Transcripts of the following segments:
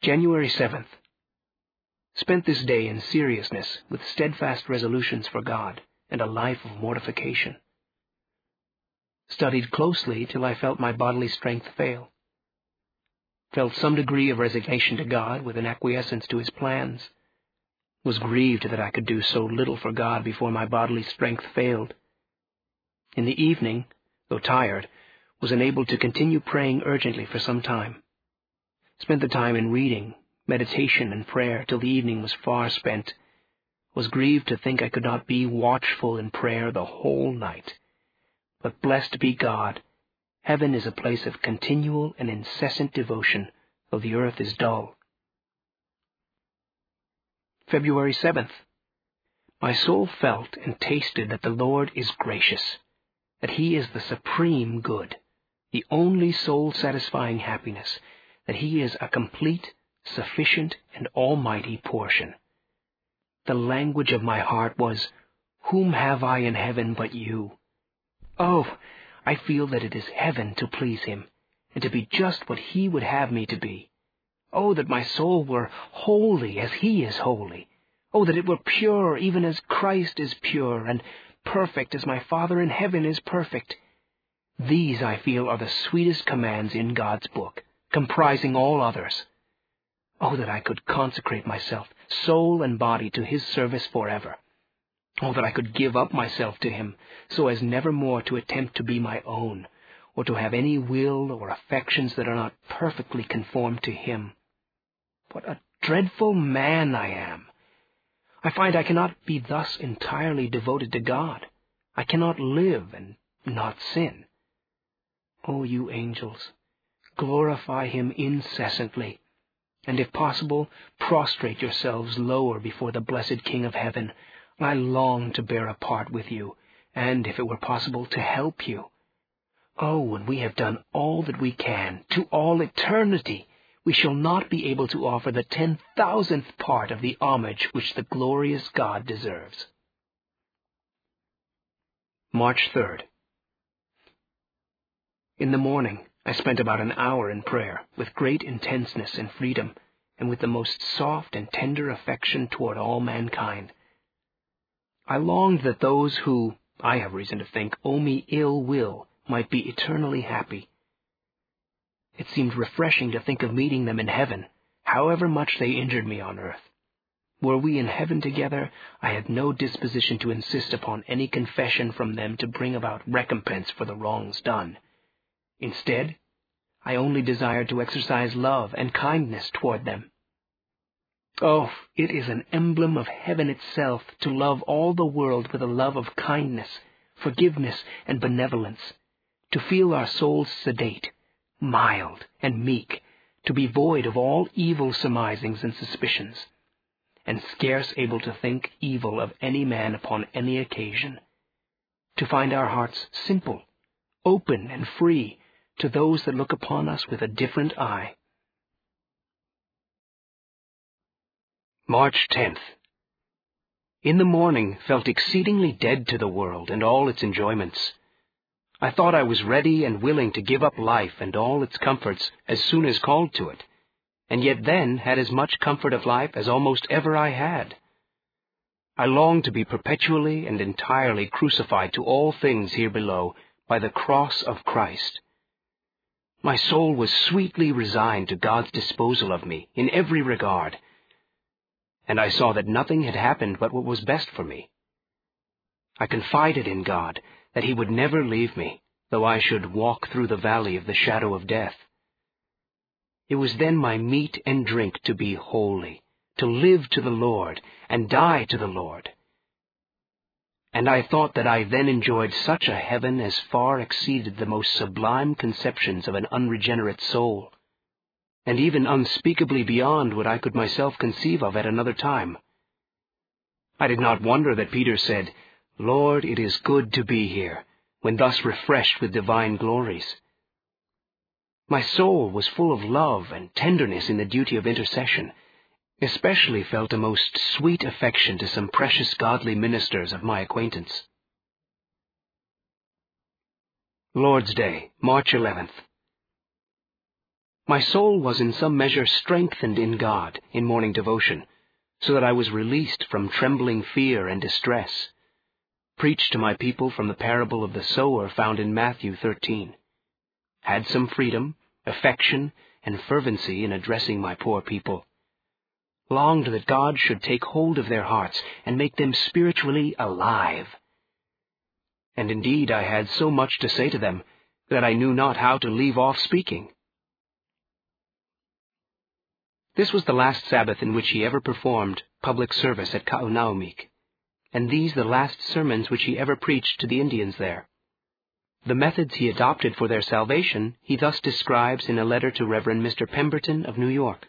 January 7th. Spent this day in seriousness with steadfast resolutions for God and a life of mortification. Studied closely till I felt my bodily strength fail. Felt some degree of resignation to God with an acquiescence to His plans. Was grieved that I could do so little for God before my bodily strength failed. In the evening, though tired, was enabled to continue praying urgently for some time. Spent the time in reading, meditation, and prayer till the evening was far spent. Was grieved to think I could not be watchful in prayer the whole night. But blessed be God, heaven is a place of continual and incessant devotion, though the earth is dull. February 7th. My soul felt and tasted that the Lord is gracious, that He is the supreme good, the only soul-satisfying happiness, that He is a complete, sufficient, and almighty portion. The language of my heart was, "Whom have I in heaven but you?" Oh, I feel that it is heaven to please Him, and to be just what He would have me to be. Oh, that my soul were holy as He is holy. Oh, that it were pure even as Christ is pure, and perfect as my Father in heaven is perfect. These, I feel, are the sweetest commands in God's book, comprising all others. Oh, that I could consecrate myself, soul and body, to His service forever. Oh, that I could give up myself to Him, so as never more to attempt to be my own, or to have any will or affections that are not perfectly conformed to Him. What a dreadful man I am! I find I cannot be thus entirely devoted to God. I cannot live and not sin. Oh, you angels, glorify Him incessantly, and if possible, prostrate yourselves lower before the blessed King of heaven. I long to bear a part with you, and, if it were possible, to help you. Oh, when we have done all that we can, to all eternity, we shall not be able to offer the 10,000th part of the homage which the glorious God deserves. March 3rd. In the morning, I spent about an hour in prayer, with great intenseness and freedom, and with the most soft and tender affection toward all mankind. I longed that those who, I have reason to think, owe me ill will might be eternally happy. It seemed refreshing to think of meeting them in heaven, however much they injured me on earth. Were we in heaven together, I had no disposition to insist upon any confession from them to bring about recompense for the wrongs done. Instead, I only desired to exercise love and kindness toward them. Oh, it is an emblem of heaven itself to love all the world with a love of kindness, forgiveness, and benevolence, to feel our souls sedate, mild, and meek, to be void of all evil surmisings and suspicions, and scarce able to think evil of any man upon any occasion, to find our hearts simple, open, and free to those that look upon us with a different eye. March 10th. In the morning felt exceedingly dead to the world and all its enjoyments. I thought I was ready and willing to give up life and all its comforts as soon as called to it, and yet then had as much comfort of life as almost ever I had. I longed to be perpetually and entirely crucified to all things here below by the cross of Christ. My soul was sweetly resigned to God's disposal of me in every regard, and I saw that nothing had happened but what was best for me. I confided in God that He would never leave me, though I should walk through the valley of the shadow of death. It was then my meat and drink to be holy, to live to the Lord, and die to the Lord. And I thought that I then enjoyed such a heaven as far exceeded the most sublime conceptions of an unregenerate soul, and even unspeakably beyond what I could myself conceive of at another time. I did not wonder that Peter said, "Lord, it is good to be here," when thus refreshed with divine glories. My soul was full of love and tenderness in the duty of intercession, especially felt a most sweet affection to some precious godly ministers of my acquaintance. Lord's Day, March 11th. My soul was in some measure strengthened in God in morning devotion, so that I was released from trembling fear and distress. Preached to my people from the parable of the sower found in Matthew 13. Had some freedom, affection, and fervency in addressing my poor people. Longed that God should take hold of their hearts and make them spiritually alive. And indeed I had so much to say to them that I knew not how to leave off speaking. This was the last Sabbath in which he ever performed public service at Kaunaumik, and these the last sermons which he ever preached to the Indians there. The methods he adopted for their salvation he thus describes in a letter to Reverend Mr. Pemberton of New York.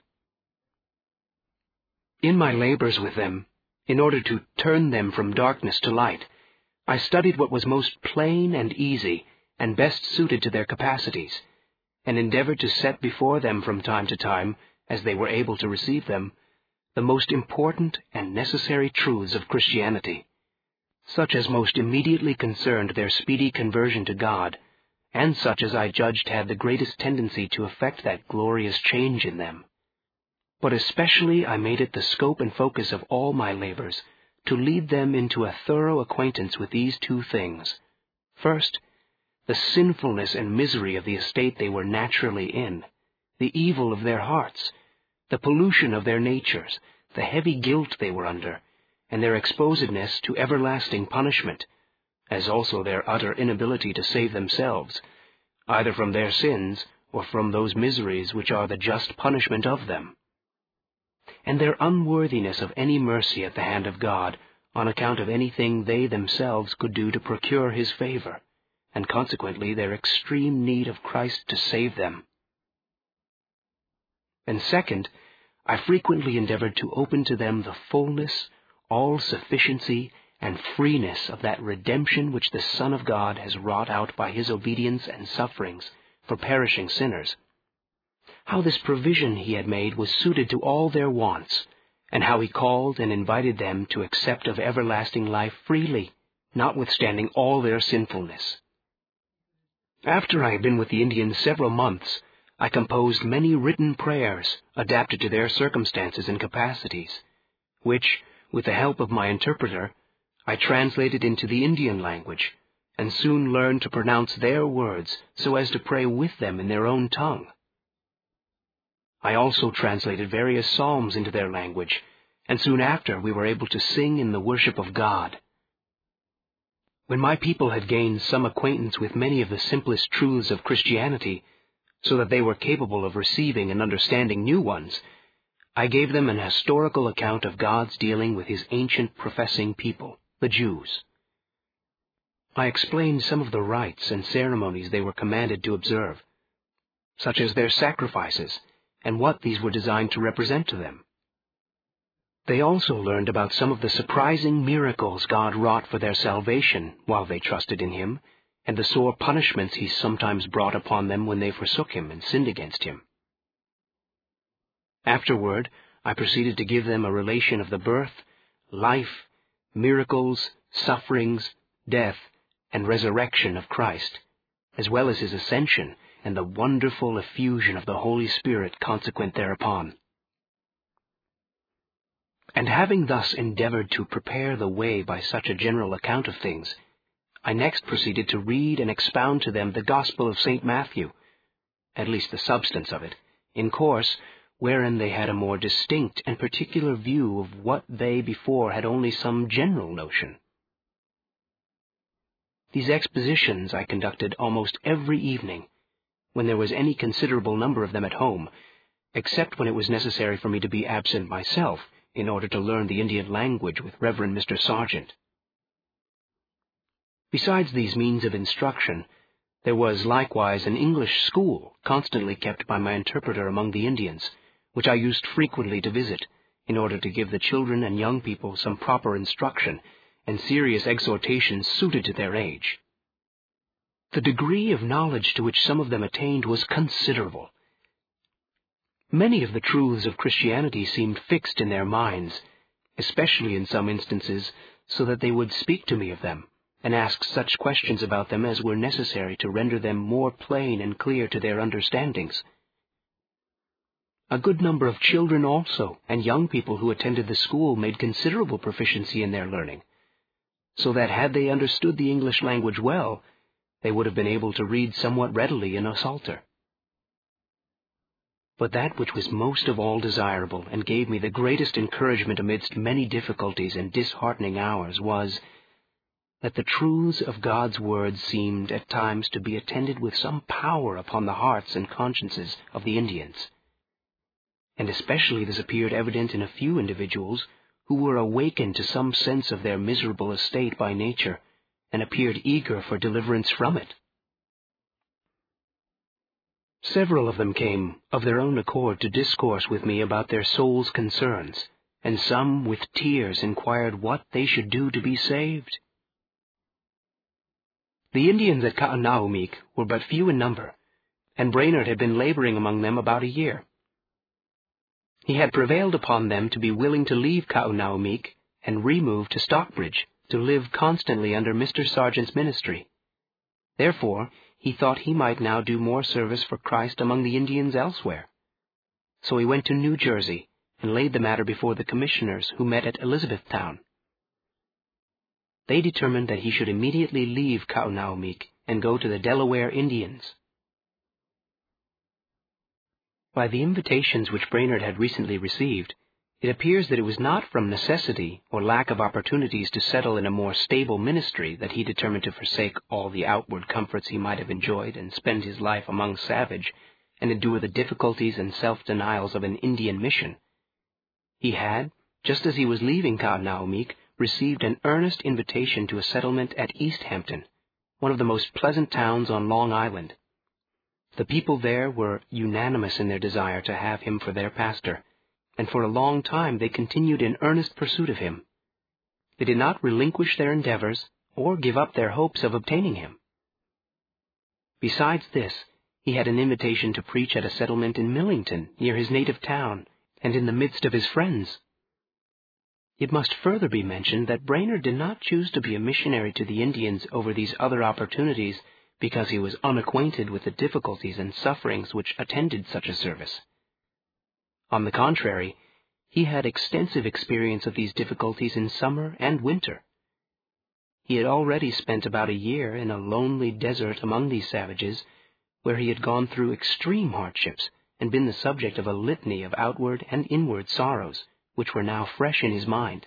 In my labors with them, in order to turn them from darkness to light, I studied what was most plain and easy and best suited to their capacities, and endeavored to set before them from time to time, as they were able to receive them, the most important and necessary truths of Christianity, such as most immediately concerned their speedy conversion to God, and such as I judged had the greatest tendency to effect that glorious change in them. But especially I made it the scope and focus of all my labors to lead them into a thorough acquaintance with these two things. First, the sinfulness and misery of the estate they were naturally in, the evil of their hearts, the pollution of their natures, the heavy guilt they were under, and their exposedness to everlasting punishment, as also their utter inability to save themselves, either from their sins or from those miseries which are the just punishment of them, and their unworthiness of any mercy at the hand of God on account of anything they themselves could do to procure his favor, and consequently their extreme need of Christ to save them. And second, I frequently endeavored to open to them the fullness, all-sufficiency, and freeness of that redemption which the Son of God has wrought out by his obedience and sufferings for perishing sinners, how this provision he had made was suited to all their wants, and how he called and invited them to accept of everlasting life freely, notwithstanding all their sinfulness. After I had been with the Indians several months, I composed many written prayers adapted to their circumstances and capacities, which, with the help of my interpreter, I translated into the Indian language, and soon learned to pronounce their words so as to pray with them in their own tongue. I also translated various psalms into their language, and soon after we were able to sing in the worship of God. When my people had gained some acquaintance with many of the simplest truths of Christianity, so that they were capable of receiving and understanding new ones, I gave them an historical account of God's dealing with his ancient professing people, the Jews. I explained some of the rites and ceremonies they were commanded to observe, such as their sacrifices, and what these were designed to represent to them. They also learned about some of the surprising miracles God wrought for their salvation while they trusted in him, and the sore punishments he sometimes brought upon them when they forsook him and sinned against him. Afterward, I proceeded to give them a relation of the birth, life, miracles, sufferings, death, and resurrection of Christ, as well as his ascension and the wonderful effusion of the Holy Spirit consequent thereupon. And having thus endeavored to prepare the way by such a general account of things, I next proceeded to read and expound to them the Gospel of St. Matthew, at least the substance of it, in course, wherein they had a more distinct and particular view of what they before had only some general notion. These expositions I conducted almost every evening, when there was any considerable number of them at home, except when it was necessary for me to be absent myself in order to learn the Indian language with Reverend Mr. Sargent. Besides these means of instruction, there was likewise an English school constantly kept by my interpreter among the Indians, which I used frequently to visit, in order to give the children and young people some proper instruction and serious exhortations suited to their age. The degree of knowledge to which some of them attained was considerable. Many of the truths of Christianity seemed fixed in their minds, especially in some instances, so that they would speak to me of them, and ask such questions about them as were necessary to render them more plain and clear to their understandings. A good number of children also, and young people who attended the school, made considerable proficiency in their learning, so that had they understood the English language well, they would have been able to read somewhat readily in a psalter. But that which was most of all desirable, and gave me the greatest encouragement amidst many difficulties and disheartening hours, was that the truths of God's word seemed at times to be attended with some power upon the hearts and consciences of the Indians. And especially this appeared evident in a few individuals who were awakened to some sense of their miserable estate by nature, and appeared eager for deliverance from it. Several of them came of their own accord to discourse with me about their soul's concerns, and some with tears inquired what they should do to be saved. The Indians at Kaunaumeek were but few in number, and Brainerd had been laboring among them about a year. He had prevailed upon them to be willing to leave Kaunaumeek and remove to Stockbridge, to live constantly under Mr. Sargent's ministry. Therefore, he thought he might now do more service for Christ among the Indians elsewhere. So he went to New Jersey and laid the matter before the commissioners who met at Elizabethtown. They determined that he should immediately leave Kaunaumeek and go to the Delaware Indians. By the invitations which Brainerd had recently received, it appears that it was not from necessity or lack of opportunities to settle in a more stable ministry that he determined to forsake all the outward comforts he might have enjoyed and spend his life among savage and endure the difficulties and self-denials of an Indian mission. He had, just as he was leaving Kaunaumeek, received an earnest invitation to a settlement at East Hampton, one of the most pleasant towns on Long Island. The people there were unanimous in their desire to have him for their pastor, and for a long time they continued in earnest pursuit of him. They did not relinquish their endeavors or give up their hopes of obtaining him. Besides this, he had an invitation to preach at a settlement in Millington, near his native town, and in the midst of his friends. It must further be mentioned that Brainerd did not choose to be a missionary to the Indians over these other opportunities because he was unacquainted with the difficulties and sufferings which attended such a service. On the contrary, he had extensive experience of these difficulties in summer and winter. He had already spent about a year in a lonely desert among these savages, where he had gone through extreme hardships and been the subject of a litany of outward and inward sorrows, which were now fresh in his mind.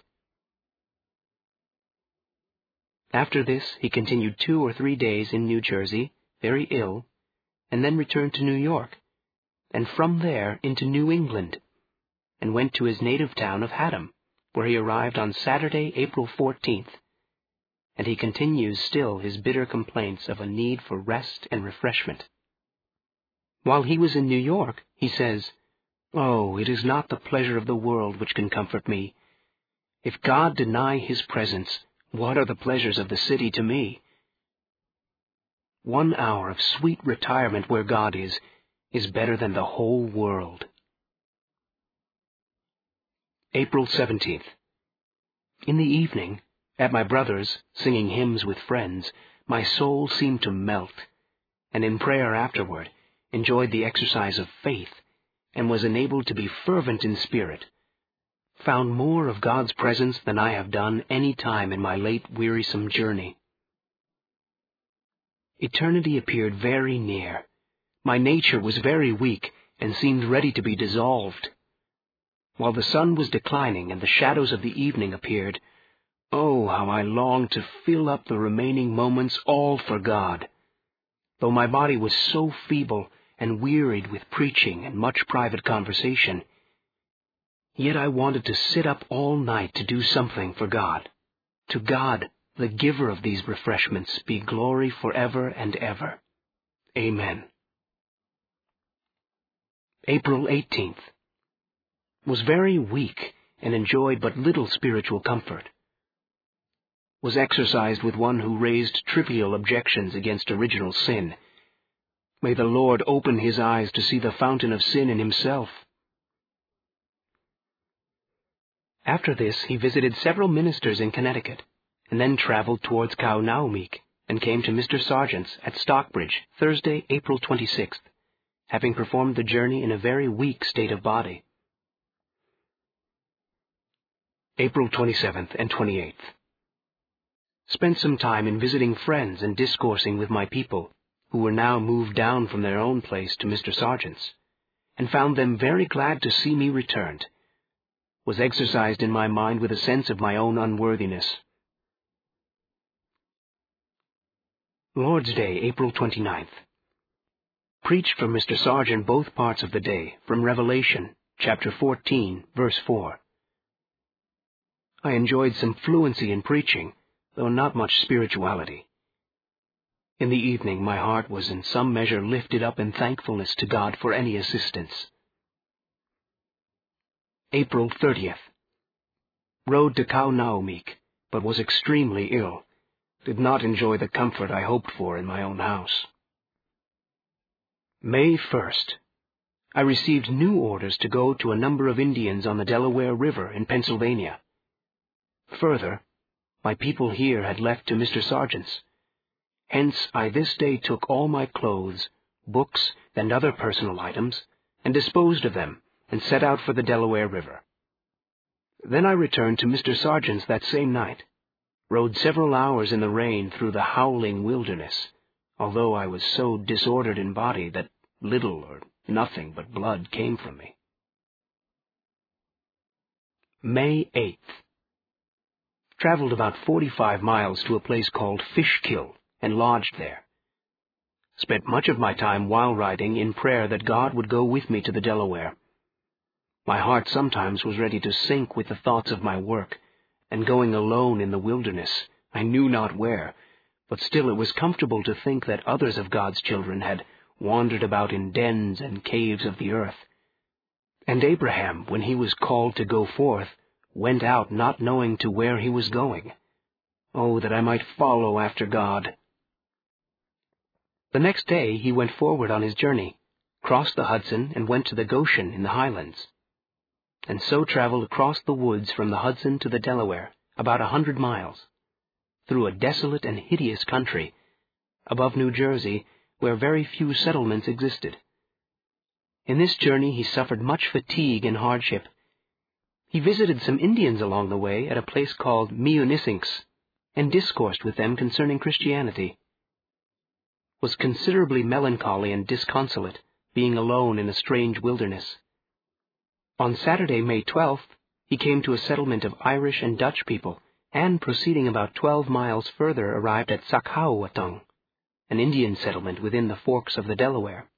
After this, he continued 2 or 3 days in New Jersey, very ill, and then returned to New York, and from there into New England, and went to his native town of Haddam, where he arrived on Saturday, April 14th, and he continues still his bitter complaints of a need for rest and refreshment. While he was in New York, he says, "Oh, it is not the pleasure of the world which can comfort me. If God deny his presence, what are the pleasures of the city to me? 1 hour of sweet retirement where God is better than the whole world." April 17th. In the evening, at my brother's, singing hymns with friends, my soul seemed to melt, and in prayer afterward enjoyed the exercise of faith, and was enabled to be fervent in spirit, found more of God's presence than I have done any time in my late wearisome journey. Eternity appeared very near. My nature was very weak, and seemed ready to be dissolved. While the sun was declining and the shadows of the evening appeared, oh, how I longed to fill up the remaining moments all for God. Though my body was so feeble and wearied with preaching and much private conversation, yet I wanted to sit up all night to do something for God. To God, the giver of these refreshments, be glory forever and ever. Amen. April 18th. Was very weak and enjoyed but little spiritual comfort. Was exercised with one who raised trivial objections against original sin. May the Lord open his eyes to see the fountain of sin in himself. After this, he visited several ministers in Connecticut, and then traveled towards Kaunaumeek, and came to Mr. Sargent's at Stockbridge, Thursday, April 26th, having performed the journey in a very weak state of body. April 27th and 28th. Spent some time in visiting friends and discoursing with my people, who were now moved down from their own place to Mr. Sargent's, and found them very glad to see me returned. Was exercised in my mind with a sense of my own unworthiness. Lord's Day, April 29th. Preached from Mr. Sargent both parts of the day, from Revelation, chapter 14, verse 4. I enjoyed some fluency in preaching, though not much spirituality. In the evening my heart was in some measure lifted up in thankfulness to God for any assistance. April 30th. Rode to Kaunaumik, but was extremely ill. Did not enjoy the comfort I hoped for in my own house. May 1st. I received new orders to go to a number of Indians on the Delaware River in Pennsylvania. Further, my people here had left to Mr. Sargent's. Hence I this day took all my clothes, books, and other personal items, and disposed of them, and set out for the Delaware River. Then I returned to Mr. Sargent's that same night, rode several hours in the rain through the howling wilderness, although I was so disordered in body that little or nothing but blood came from me. May 8th. Traveled about 45 miles to a place called Fishkill, and lodged there. Spent much of my time while riding in prayer that God would go with me to the Delaware. My heart sometimes was ready to sink with the thoughts of my work, and going alone in the wilderness, I knew not where, but still it was comfortable to think that others of God's children had wandered about in dens and caves of the earth. And Abraham, when he was called to go forth, went out not knowing to where he was going. Oh, that I might follow after God! The next day he went forward on his journey, crossed the Hudson, and went to the Goshen in the highlands, and so traveled across the woods from the Hudson to the Delaware, about 100 miles, through a desolate and hideous country, above New Jersey, where very few settlements existed. In this journey he suffered much fatigue and hardship. He visited some Indians along the way at a place called Miunisinks, and discoursed with them concerning Christianity. Was considerably melancholy and disconsolate, being alone in a strange wilderness. On Saturday, May 12th, he came to a settlement of Irish and Dutch people, and proceeding about 12 miles further arrived at Sakauwatung, an Indian settlement within the forks of the Delaware.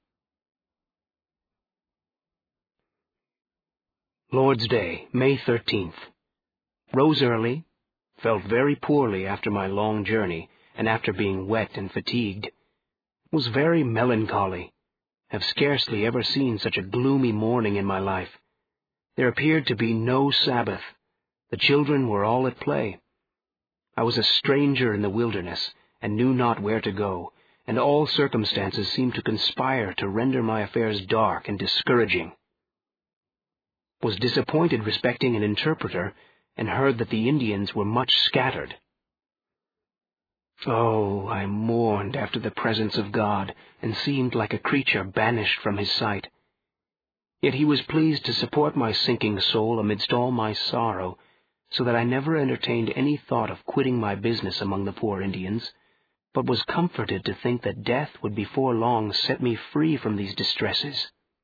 Lord's Day, May 13th. Rose early, felt very poorly after my long journey, and after being wet and fatigued. Was very melancholy. Have scarcely ever seen such a gloomy morning in my life. There appeared to be no Sabbath. The children were all at play. I was a stranger in the wilderness, and knew not where to go, and all circumstances seemed to conspire to render my affairs dark and discouraging. Was disappointed respecting an interpreter, and heard that the Indians were much scattered. Oh, I mourned after the presence of God, and seemed like a creature banished from his sight. Yet he was pleased to support my sinking soul amidst all my sorrow, so that I never entertained any thought of quitting my business among the poor Indians, but was comforted to think that death would before long set me free from these distresses.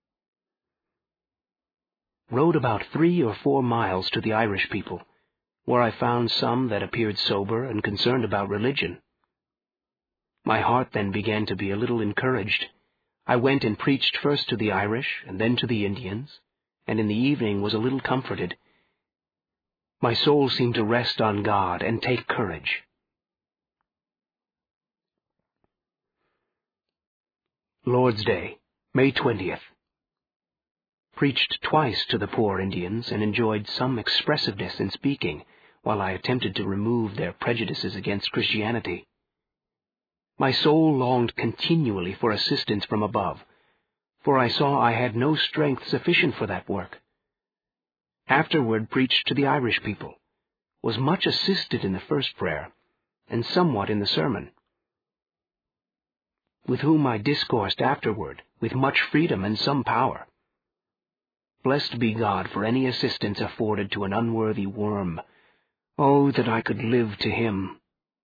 Rode about 3 or 4 miles to the Irish people, where I found some that appeared sober and concerned about religion. My heart then began to be a little encouraged. I went and preached first to the Irish and then to the Indians, and in the evening was a little comforted. My soul seemed to rest on God and take courage. Lord's Day, May 20th. Preached twice to the poor Indians and enjoyed some expressiveness in speaking, while I attempted to remove their prejudices against Christianity. My soul longed continually for assistance from above, for I saw I had no strength sufficient for that work. Afterward preached to the Irish people, was much assisted in the first prayer, and somewhat in the sermon, with whom I discoursed afterward, with much freedom and some power. Blessed be God for any assistance afforded to an unworthy worm. Oh, that I could live to him.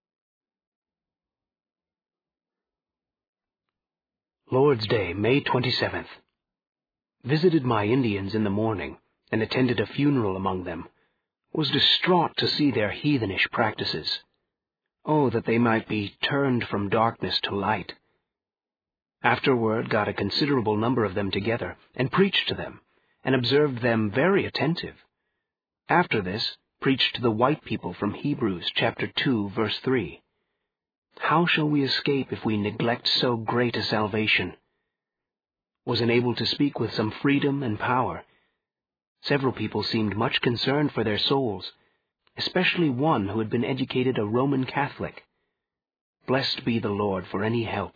Lord's Day, May 27th. Visited my Indians in the morning, and attended a funeral among them. Was distraught to see their heathenish practices. Oh, that they might be turned from darkness to light. Afterward got a considerable number of them together, and preached to them, and observed them very attentive. After this, preached to the white people from Hebrews chapter 2, verse 3. How shall we escape if we neglect so great a salvation? Was enabled to speak with some freedom and power. Several people seemed much concerned for their souls, especially one who had been educated a Roman Catholic. Blessed be the Lord for any help.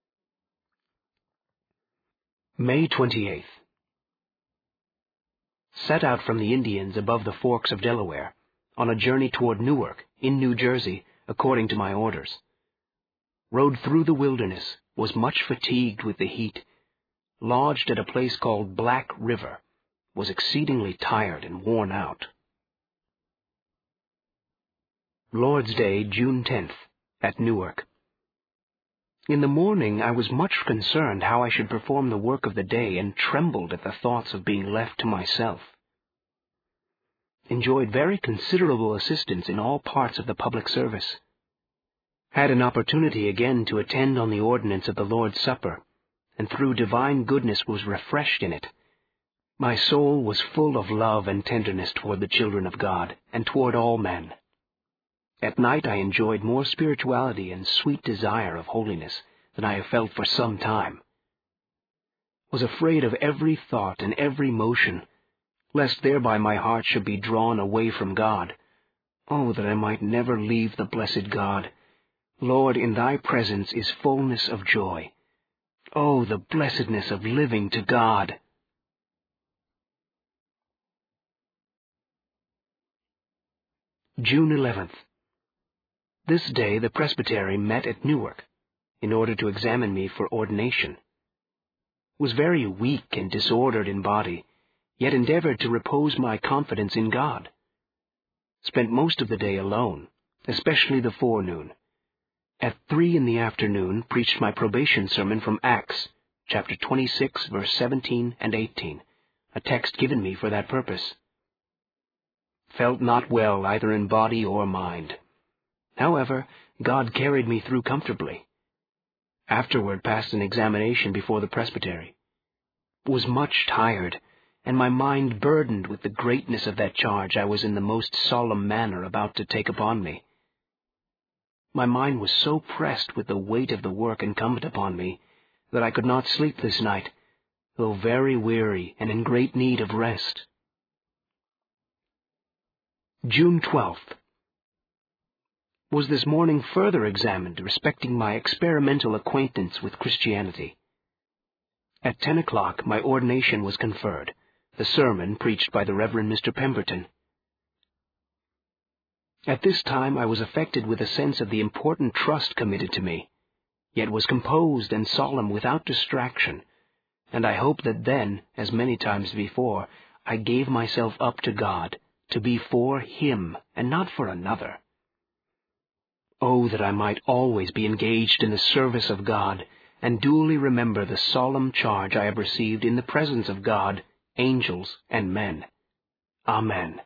May 28th. Set out from the Indians above the Forks of Delaware, on a journey toward Newark, in New Jersey, according to my orders. Rode through the wilderness, was much fatigued with the heat, lodged at a place called Black River, was exceedingly tired and worn out. Lord's Day, June 10th, at Newark. In the morning I was much concerned how I should perform the work of the day, and trembled at the thoughts of being left to myself. Enjoyed very considerable assistance in all parts of the public service. Had an opportunity again to attend on the ordinance of the Lord's Supper, and through divine goodness was refreshed in it. My soul was full of love and tenderness toward the children of God, and toward all men. At night I enjoyed more spirituality and sweet desire of holiness than I have felt for some time. Was afraid of every thought and every motion, lest thereby my heart should be drawn away from God. Oh, that I might never leave the blessed God. Lord, in thy presence is fullness of joy. Oh, the blessedness of living to God. June 11th. This day the presbytery met at Newark, in order to examine me for ordination. Was very weak and disordered in body, yet endeavored to repose my confidence in God. Spent most of the day alone, especially the forenoon. At 3 in the afternoon preached my probation sermon from Acts, chapter 26, verse 17 and 18, a text given me for that purpose. Felt not well either in body or mind. However, God carried me through comfortably. Afterward passed an examination before the presbytery. Was much tired, and my mind burdened with the greatness of that charge I was in the most solemn manner about to take upon me. My mind was so pressed with the weight of the work incumbent upon me that I could not sleep this night, though very weary and in great need of rest. June 12th. Was this morning further examined respecting my experimental acquaintance with Christianity. At 10 o'clock my ordination was conferred, the sermon preached by the Reverend Mr. Pemberton. At this time I was affected with a sense of the important trust committed to me, yet was composed and solemn without distraction, and I hope that then, as many times before, I gave myself up to God, to be for Him and not for another. Oh, that I might always be engaged in the service of God, and duly remember the solemn charge I have received in the presence of God, angels, and men. Amen.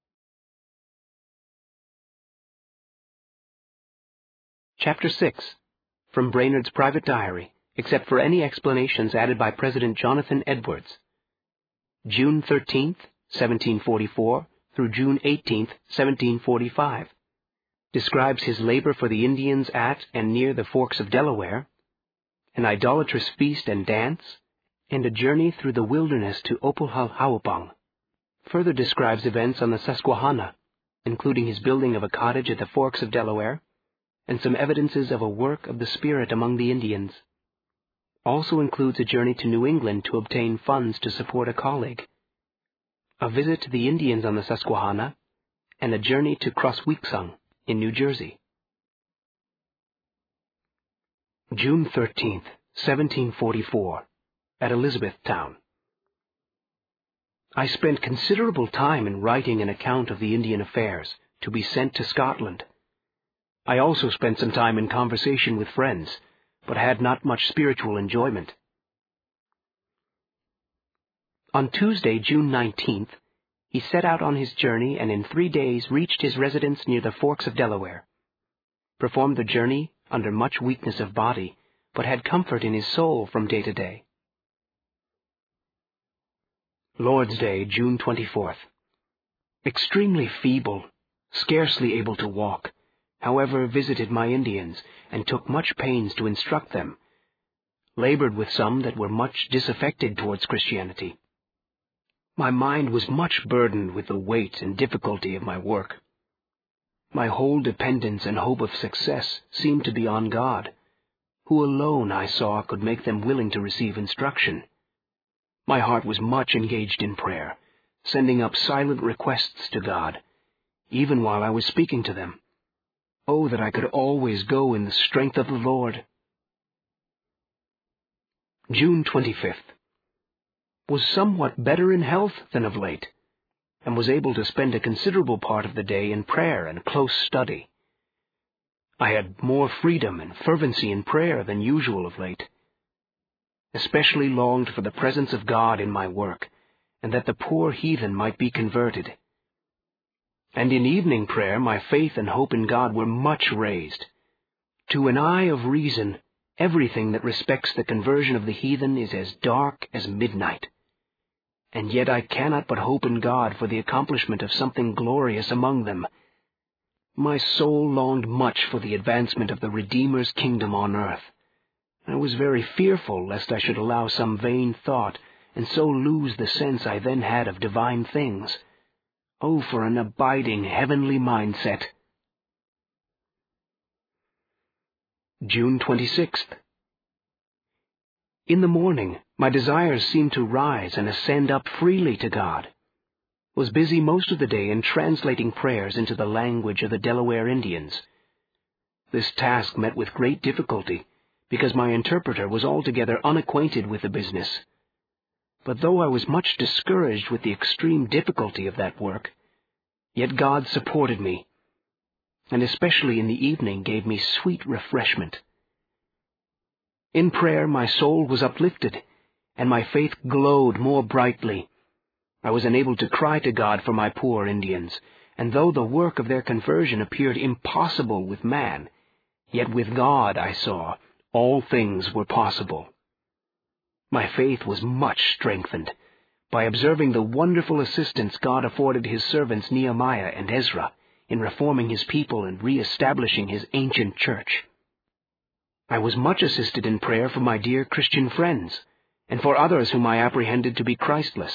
Chapter 6. From Brainerd's Private Diary, except for any explanations added by President Jonathan Edwards. June 13th, 1744, through June 18th, 1745. Describes his labor for the Indians at and near the Forks of Delaware, an idolatrous feast and dance, and a journey through the wilderness to Opalhalhauapang. Further describes events on the Susquehanna, including his building of a cottage at the Forks of Delaware, and some evidences of a work of the Spirit among the Indians. Also includes a journey to New England to obtain funds to support a colleague, a visit to the Indians on the Susquehanna, and a journey to Crossweeksung in New Jersey. June 13th, 1744. at Elizabethtown. I spent considerable time in writing an account of the Indian affairs, to be sent to Scotland. I also spent some time in conversation with friends, but had not much spiritual enjoyment. On Tuesday, June 19th, he set out on his journey and in 3 days reached his residence near the Forks of Delaware. Performed the journey under much weakness of body, but had comfort in his soul from day to day. Lord's Day, June 24th. Extremely feeble, scarcely able to walk, however visited my Indians, and took much pains to instruct them. Labored with some that were much disaffected towards Christianity. My mind was much burdened with the weight and difficulty of my work. My whole dependence and hope of success seemed to be on God, who alone I saw could make them willing to receive instruction. My heart was much engaged in prayer, sending up silent requests to God, even while I was speaking to them. Oh, that I could always go in the strength of the Lord. June 25th. Was somewhat better in health than of late, and was able to spend a considerable part of the day in prayer and close study. I had more freedom and fervency in prayer than usual of late. Especially longed for the presence of God in my work, and that the poor heathen might be converted. And in evening prayer my faith and hope in God were much raised. To an eye of reason, everything that respects the conversion of the heathen is as dark as midnight. And yet I cannot but hope in God for the accomplishment of something glorious among them. My soul longed much for the advancement of the Redeemer's kingdom on earth. I was very fearful lest I should allow some vain thought, and so lose the sense I then had of divine things. Oh, for an abiding heavenly mindset. June 26th. In the morning, my desires seemed to rise and ascend up freely to God. Was busy most of the day in translating prayers into the language of the Delaware Indians. This task met with great difficulty, because my interpreter was altogether unacquainted with the business. But though I was much discouraged with the extreme difficulty of that work, yet God supported me, and especially in the evening gave me sweet refreshment. In prayer my soul was uplifted, and my faith glowed more brightly. I was enabled to cry to God for my poor Indians, and though the work of their conversion appeared impossible with man, yet with God, I saw, all things were possible. My faith was much strengthened by observing the wonderful assistance God afforded his servants Nehemiah and Ezra in reforming his people and re-establishing his ancient church. I was much assisted in prayer for my dear Christian friends, and for others whom I apprehended to be Christless.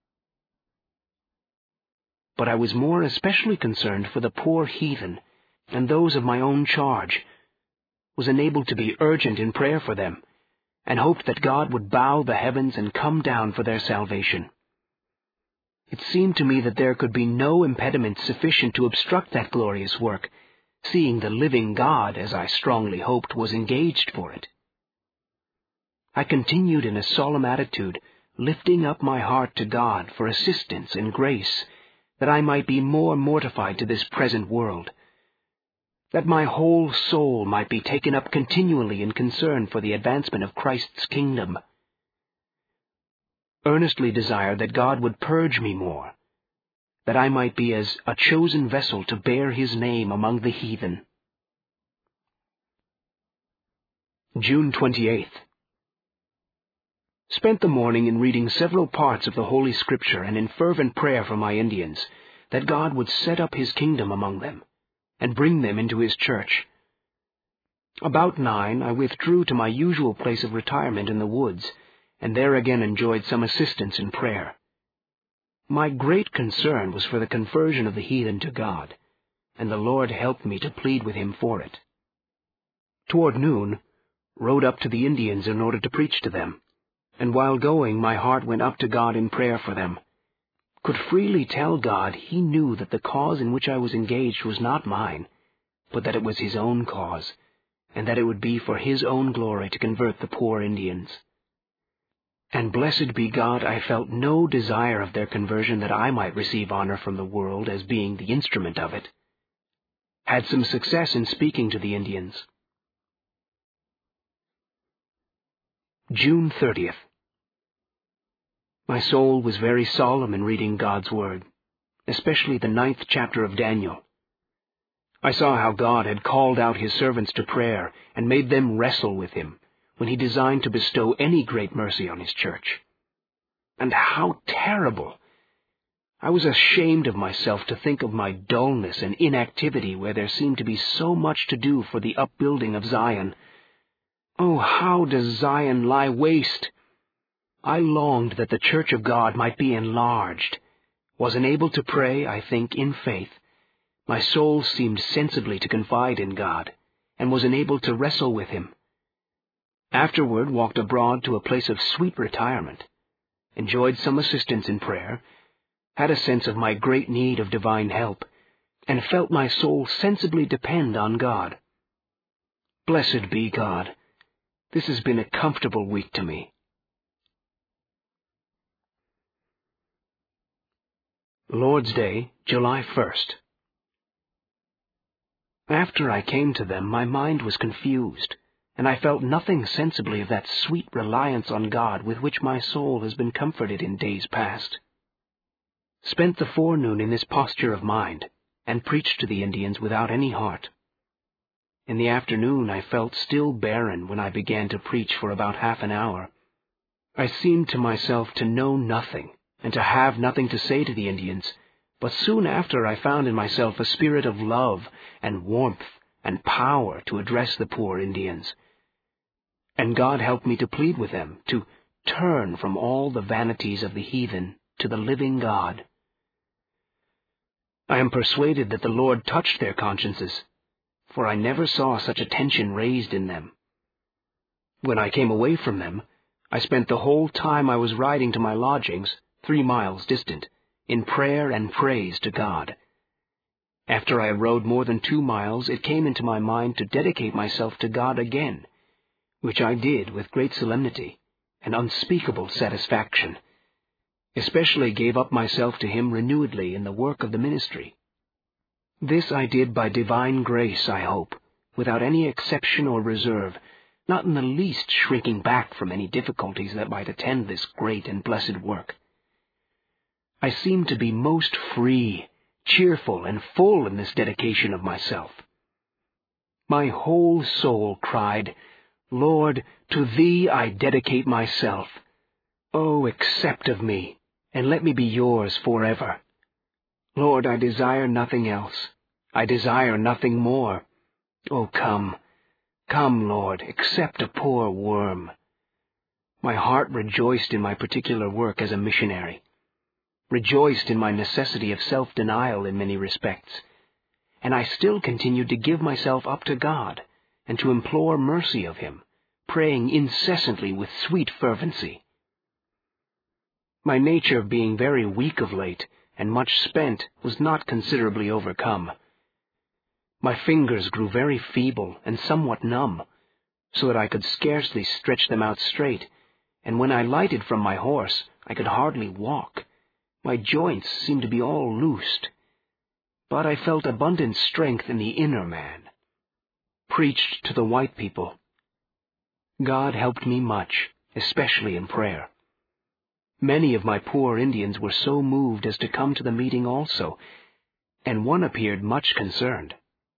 But I was more especially concerned for the poor heathen, and those of my own charge, was enabled to be urgent in prayer for them, and hoped that God would bow the heavens and come down for their salvation. It seemed to me that there could be no impediment sufficient to obstruct that glorious work, seeing the living God, as I strongly hoped, was engaged for it. I continued in a solemn attitude, lifting up my heart to God for assistance and grace, that I might be more mortified to this present world, that my whole soul might be taken up continually in concern for the advancement of Christ's kingdom. Earnestly desired that God would purge me more, that I might be as a chosen vessel to bear his name among the heathen. June 28th. Spent the morning in reading several parts of the Holy Scripture and in fervent prayer for my Indians, that God would set up his kingdom among them, and bring them into his church. About 9, I withdrew to my usual place of retirement in the woods, and there again enjoyed some assistance in prayer. My great concern was for the conversion of the heathen to God, and the Lord helped me to plead with him for it. Toward noon, rode up to the Indians in order to preach to them, and while going my heart went up to God in prayer for them. Could freely tell God he knew that the cause in which I was engaged was not mine, but that it was his own cause, and that it would be for his own glory to convert the poor Indians. And blessed be God, I felt no desire of their conversion that I might receive honor from the world as being the instrument of it. Had some success in speaking to the Indians. June 30th. My soul was very solemn in reading God's Word, especially the 9th chapter of Daniel. I saw how God had called out His servants to prayer and made them wrestle with Him when He designed to bestow any great mercy on His church. And how terrible! I was ashamed of myself to think of my dullness and inactivity where there seemed to be so much to do for the upbuilding of Zion. Oh, how does Zion lie waste! I longed that the church of God might be enlarged. Was enabled to pray, I think, in faith. My soul seemed sensibly to confide in God, and was enabled to wrestle with Him. Afterward walked abroad to a place of sweet retirement, enjoyed some assistance in prayer, had a sense of my great need of divine help, and felt my soul sensibly depend on God. Blessed be God! This has been a comfortable week to me. Lord's Day, July 1st. After I came to them, my mind was confused, and I felt nothing sensibly of that sweet reliance on God with which my soul has been comforted in days past. Spent the forenoon in this posture of mind, and preached to the Indians without any heart. In the afternoon I felt still barren when I began to preach for about half an hour. I seemed to myself to know nothing, and to have nothing to say to the Indians, but soon after I found in myself a spirit of love and warmth and power to address the poor Indians. And God helped me to plead with them to turn from all the vanities of the heathen to the living God. I am persuaded that the Lord touched their consciences, for I never saw such attention raised in them. When I came away from them, I spent the whole time I was riding to my lodgings, 3 miles distant, in prayer and praise to God. After I had rode more than 2 miles, it came into my mind to dedicate myself to God again, which I did with great solemnity and unspeakable satisfaction, especially gave up myself to Him renewedly in the work of the ministry. This I did by divine grace, I hope, without any exception or reserve, not in the least shrinking back from any difficulties that might attend this great and blessed work. I seemed to be most free, cheerful, and full in this dedication of myself. My whole soul cried, Lord, to Thee I dedicate myself. Oh, accept of me, and let me be Yours forever. Lord, I desire nothing else. I desire nothing more. Oh, come, come, Lord, accept a poor worm. My heart rejoiced in my particular work as a missionary, rejoiced in my necessity of self-denial in many respects, and I still continued to give myself up to God and to implore mercy of Him, praying incessantly with sweet fervency. My nature being very weak of late and much spent was not considerably overcome. My fingers grew very feeble and somewhat numb, so that I could scarcely stretch them out straight, and when I lighted from my horse I could hardly walk. My joints seemed to be all loosed, but I felt abundant strength in the inner man. Preached to the white people. God helped me much, especially in prayer. Many of my poor Indians were so moved as to come to the meeting also, and one appeared much concerned.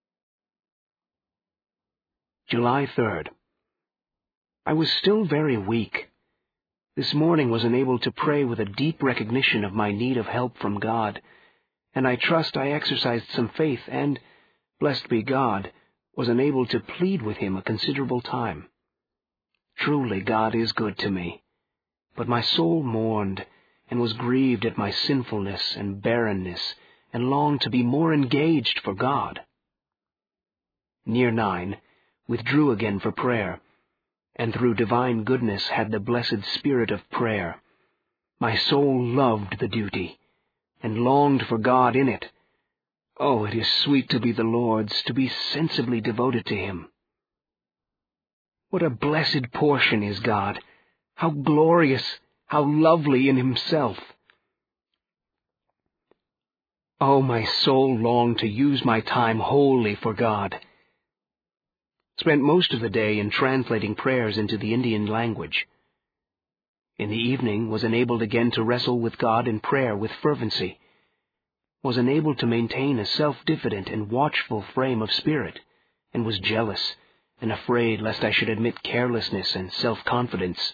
July 3rd. I was still very weak. This morning was enabled to pray with a deep recognition of my need of help from God, and I trust I exercised some faith and, blessed be God, was enabled to plead with Him a considerable time. Truly God is good to me, but my soul mourned and was grieved at my sinfulness and barrenness, and longed to be more engaged for God. Near 9, withdrew again for prayer, and through divine goodness had the blessed spirit of prayer. My soul loved the duty, and longed for God in it. Oh, it is sweet to be the Lord's, to be sensibly devoted to Him. What a blessed portion is God! How glorious how lovely in himself. Oh, my soul longed to use my time wholly for God. Spent most of the day in translating prayers into the Indian language. In the evening was enabled again to wrestle with God in prayer with fervency. Was enabled to maintain a self-diffident and watchful frame of spirit, and was jealous and afraid lest I should admit carelessness and self-confidence.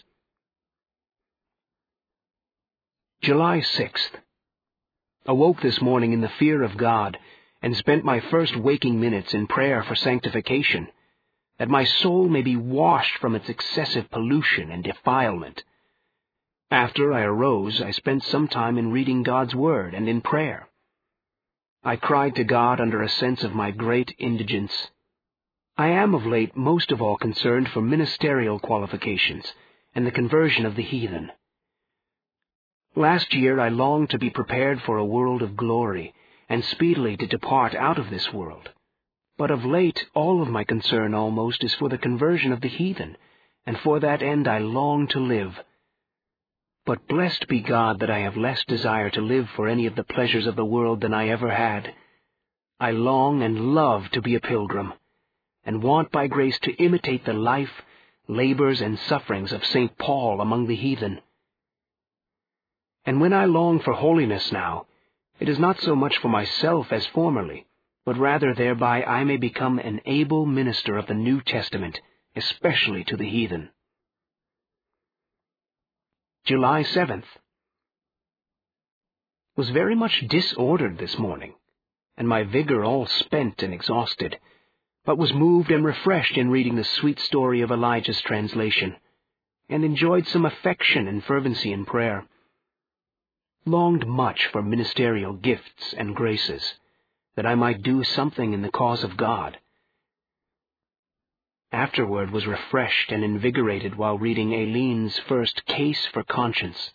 July 6th. Awoke this morning in the fear of God, and spent my first waking minutes in prayer for sanctification, that my soul may be washed from its excessive pollution and defilement. After I arose, I spent some time in reading God's Word and in prayer. I cried to God under a sense of my great indigence. I am of late most of all concerned for ministerial qualifications and the conversion of the heathen. Last year I longed to be prepared for a world of glory, and speedily to depart out of this world. But of late all of my concern almost is for the conversion of the heathen, and for that end I long to live. But blessed be God that I have less desire to live for any of the pleasures of the world than I ever had. I long and love to be a pilgrim, and want by grace to imitate the life, labors, and sufferings of St. Paul among the heathen. And when I long for holiness now, it is not so much for myself as formerly, but rather thereby I may become an able minister of the New Testament, especially to the heathen. July 7th. Was very much disordered this morning, and my vigor all spent and exhausted, but was moved and refreshed in reading the sweet story of Elijah's translation, and enjoyed some affection and fervency in prayer. Longed much for ministerial gifts and graces, that I might do something in the cause of God. Afterward was refreshed and invigorated while reading Aileen's first Case for Conscience.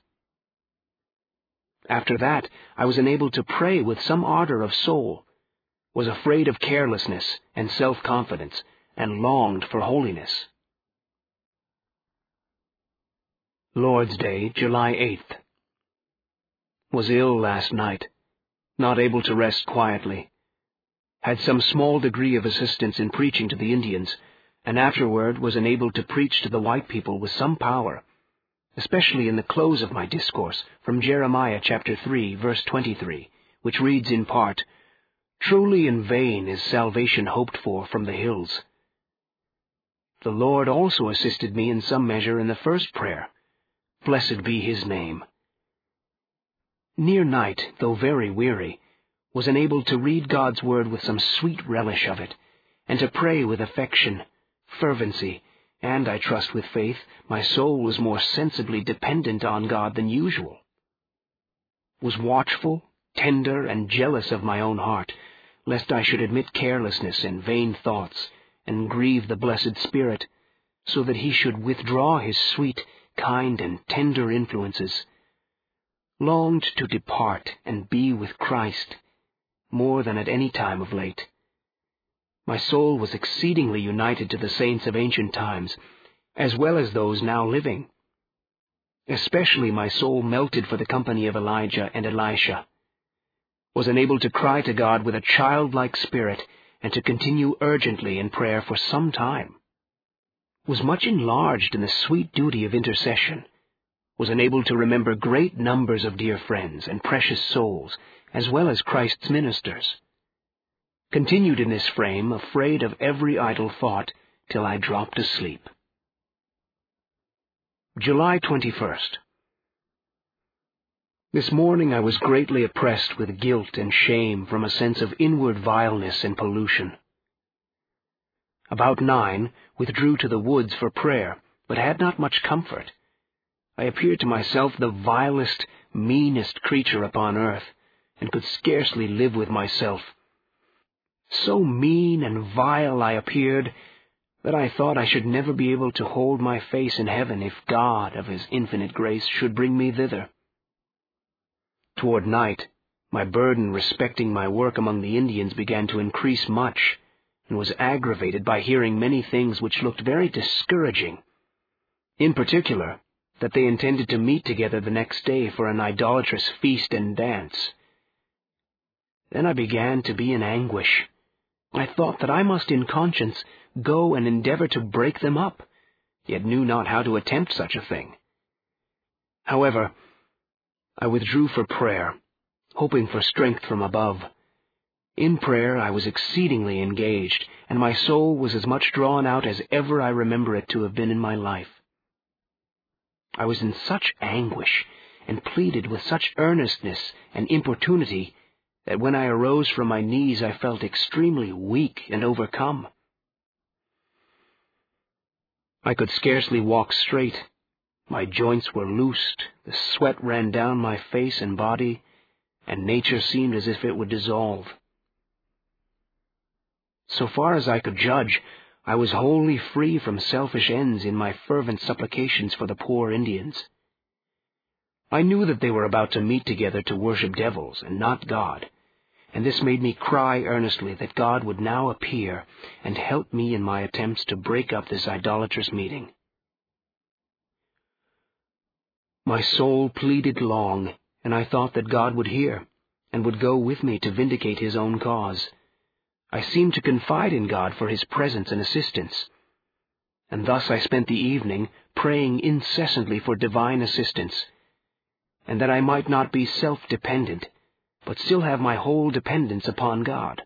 After that I was enabled to pray with some ardor of soul, was afraid of carelessness and self-confidence, and longed for holiness. Lord's Day, July 8th. Was ill last night, not able to rest quietly. Had some small degree of assistance in preaching to the Indians, and afterward was enabled to preach to the white people with some power, especially in the close of my discourse from Jeremiah chapter 3, verse 23, which reads in part, "Truly in vain is salvation hoped for from the hills." The Lord also assisted me in some measure in the first prayer. Blessed be his name. Near night, though very weary, was enabled to read God's Word with some sweet relish of it, and to pray with affection, fervency, and, I trust with faith, my soul was more sensibly dependent on God than usual. Was watchful, tender, and jealous of my own heart, lest I should admit carelessness and vain thoughts, and grieve the blessed Spirit, so that he should withdraw his sweet, kind, and tender influences. Longed to depart and be with Christ, more than at any time of late. My soul was exceedingly united to the saints of ancient times, as well as those now living. Especially my soul melted for the company of Elijah and Elisha. Was enabled to cry to God with a childlike spirit, and to continue urgently in prayer for some time. Was much enlarged in the sweet duty of intercession. Was enabled to remember great numbers of dear friends and precious souls, as well as Christ's ministers. Continued in this frame, afraid of every idle thought, till I dropped asleep. July 21st. This morning I was greatly oppressed with guilt and shame from a sense of inward vileness and pollution. About 9, withdrew to the woods for prayer, but had not much comfort. I appeared to myself the vilest, meanest creature upon earth, and could scarcely live with myself. So mean and vile I appeared, that I thought I should never be able to hold my face in heaven if God, of his infinite grace, should bring me thither. Toward night, my burden respecting my work among the Indians began to increase much, and was aggravated by hearing many things which looked very discouraging. In particular, that they intended to meet together the next day for an idolatrous feast and dance. Then I began to be in anguish. I thought that I must in conscience go and endeavor to break them up, yet knew not how to attempt such a thing. However, I withdrew for prayer, hoping for strength from above. In prayer I was exceedingly engaged, and my soul was as much drawn out as ever I remember it to have been in my life. I was in such anguish, and pleaded with such earnestness and importunity, that when I arose from my knees I felt extremely weak and overcome. I could scarcely walk straight. My joints were loosed, the sweat ran down my face and body, and nature seemed as if it would dissolve. So far as I could judge, I was wholly free from selfish ends in my fervent supplications for the poor Indians. I knew that they were about to meet together to worship devils and not God, and this made me cry earnestly that God would now appear and help me in my attempts to break up this idolatrous meeting. My soul pleaded long, and I thought that God would hear, and would go with me to vindicate his own cause. I seemed to confide in God for his presence and assistance, and thus I spent the evening praying incessantly for divine assistance, and that I might not be self-dependent, but still have my whole dependence upon God.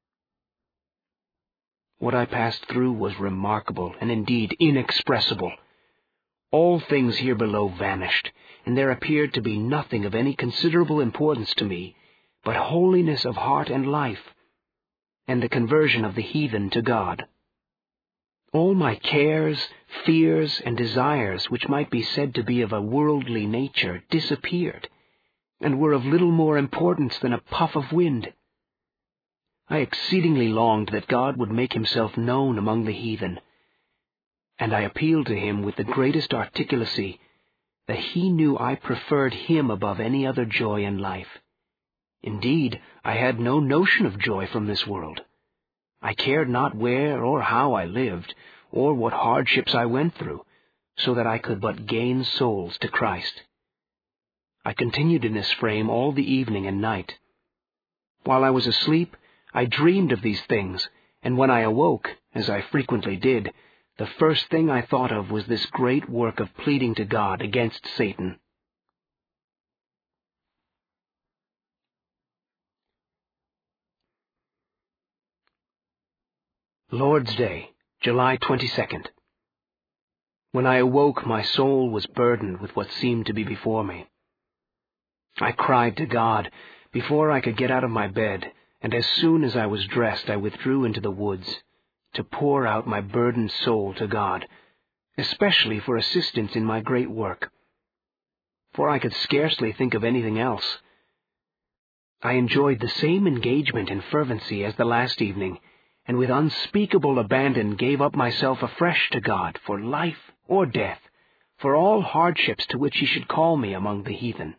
What I passed through was remarkable and indeed inexpressible. All things here below vanished, and there appeared to be nothing of any considerable importance to me but holiness of heart and life, and the conversion of the heathen to God. All my cares, fears, and desires, which might be said to be of a worldly nature, disappeared, and were of little more importance than a puff of wind. I exceedingly longed that God would make himself known among the heathen, and I appealed to him with the greatest articulacy that he knew I preferred him above any other joy in life. Indeed, I had no notion of joy from this world. I cared not where or how I lived, or what hardships I went through, so that I could but gain souls to Christ. I continued in this frame all the evening and night. While I was asleep, I dreamed of these things, and when I awoke, as I frequently did, the first thing I thought of was this great work of pleading to God against Satan. Lord's Day, July 22nd. When I awoke, my soul was burdened with what seemed to be before me. I cried to God before I could get out of my bed, and as soon as I was dressed, I withdrew into the woods to pour out my burdened soul to God, especially for assistance in my great work. For I could scarcely think of anything else. I enjoyed the same engagement and fervency as the last evening, and with unspeakable abandon gave up myself afresh to God for life or death, for all hardships to which he should call me among the heathen.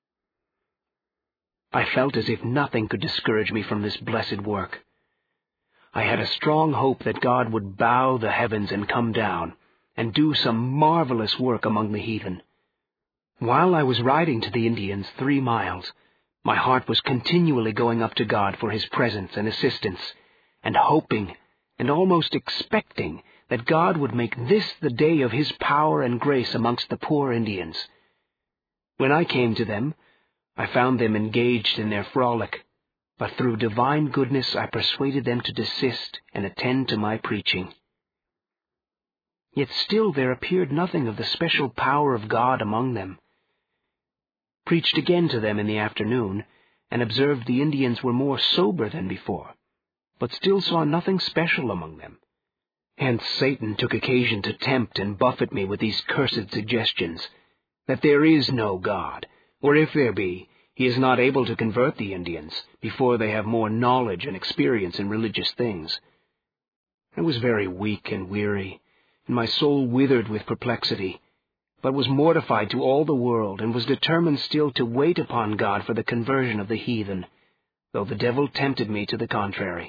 I felt as if nothing could discourage me from this blessed work. I had a strong hope that God would bow the heavens and come down, and do some marvelous work among the heathen. While I was riding to the Indians 3 miles, my heart was continually going up to God for his presence and assistance, and hoping and almost expecting that God would make this the day of his power and grace amongst the poor Indians. When I came to them, I found them engaged in their frolic, but through divine goodness I persuaded them to desist and attend to my preaching. Yet still there appeared nothing of the special power of God among them. Preached again to them in the afternoon, and observed the Indians were more sober than before, but still saw nothing special among them. Hence Satan took occasion to tempt and buffet me with these cursed suggestions, that there is no God, or if there be, he is not able to convert the Indians before they have more knowledge and experience in religious things. I was very weak and weary, and my soul withered with perplexity, but was mortified to all the world, and was determined still to wait upon God for the conversion of the heathen, though the devil tempted me to the contrary.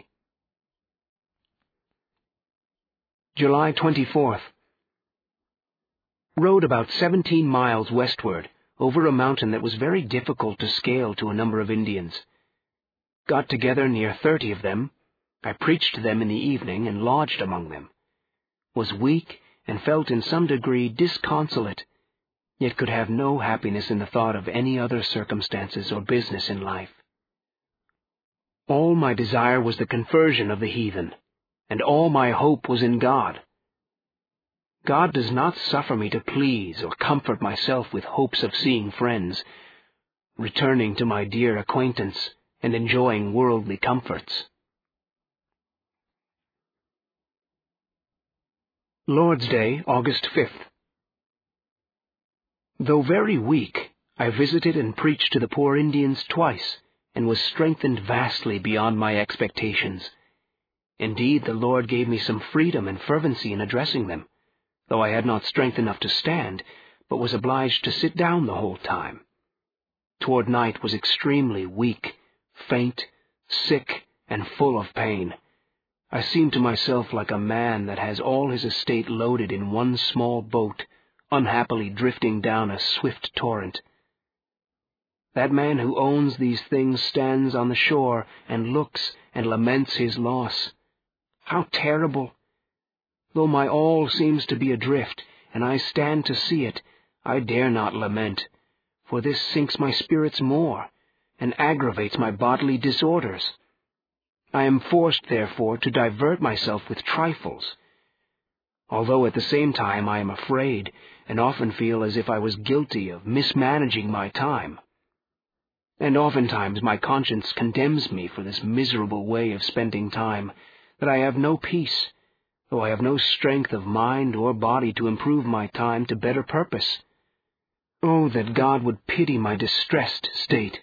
July 24th. rode about 17 miles westward, over a mountain that was very difficult to scale to a number of Indians. Got together near 30 of them. I preached to them in the evening and lodged among them. Was weak and felt in some degree disconsolate, yet could have no happiness in the thought of any other circumstances or business in life. All my desire was the conversion of the heathen, and all my hope was in God. God does not suffer me to please or comfort myself with hopes of seeing friends, returning to my dear acquaintance, and enjoying worldly comforts. Lord's Day, August 5th. Though very weak, I visited and preached to the poor Indians twice, and was strengthened vastly beyond my expectations. Indeed, the Lord gave me some freedom and fervency in addressing them, though I had not strength enough to stand, but was obliged to sit down the whole time. Toward night was extremely weak, faint, sick, and full of pain. I seemed to myself like a man that has all his estate loaded in one small boat, unhappily drifting down a swift torrent. That man who owns these things stands on the shore and looks and laments his loss. How terrible! Though my all seems to be adrift, and I stand to see it, I dare not lament, for this sinks my spirits more, and aggravates my bodily disorders. I am forced, therefore, to divert myself with trifles, although at the same time I am afraid, and often feel as if I was guilty of mismanaging my time. And oftentimes my conscience condemns me for this miserable way of spending time, that I have no peace, though I have no strength of mind or body to improve my time to better purpose. Oh, that God would pity my distressed state!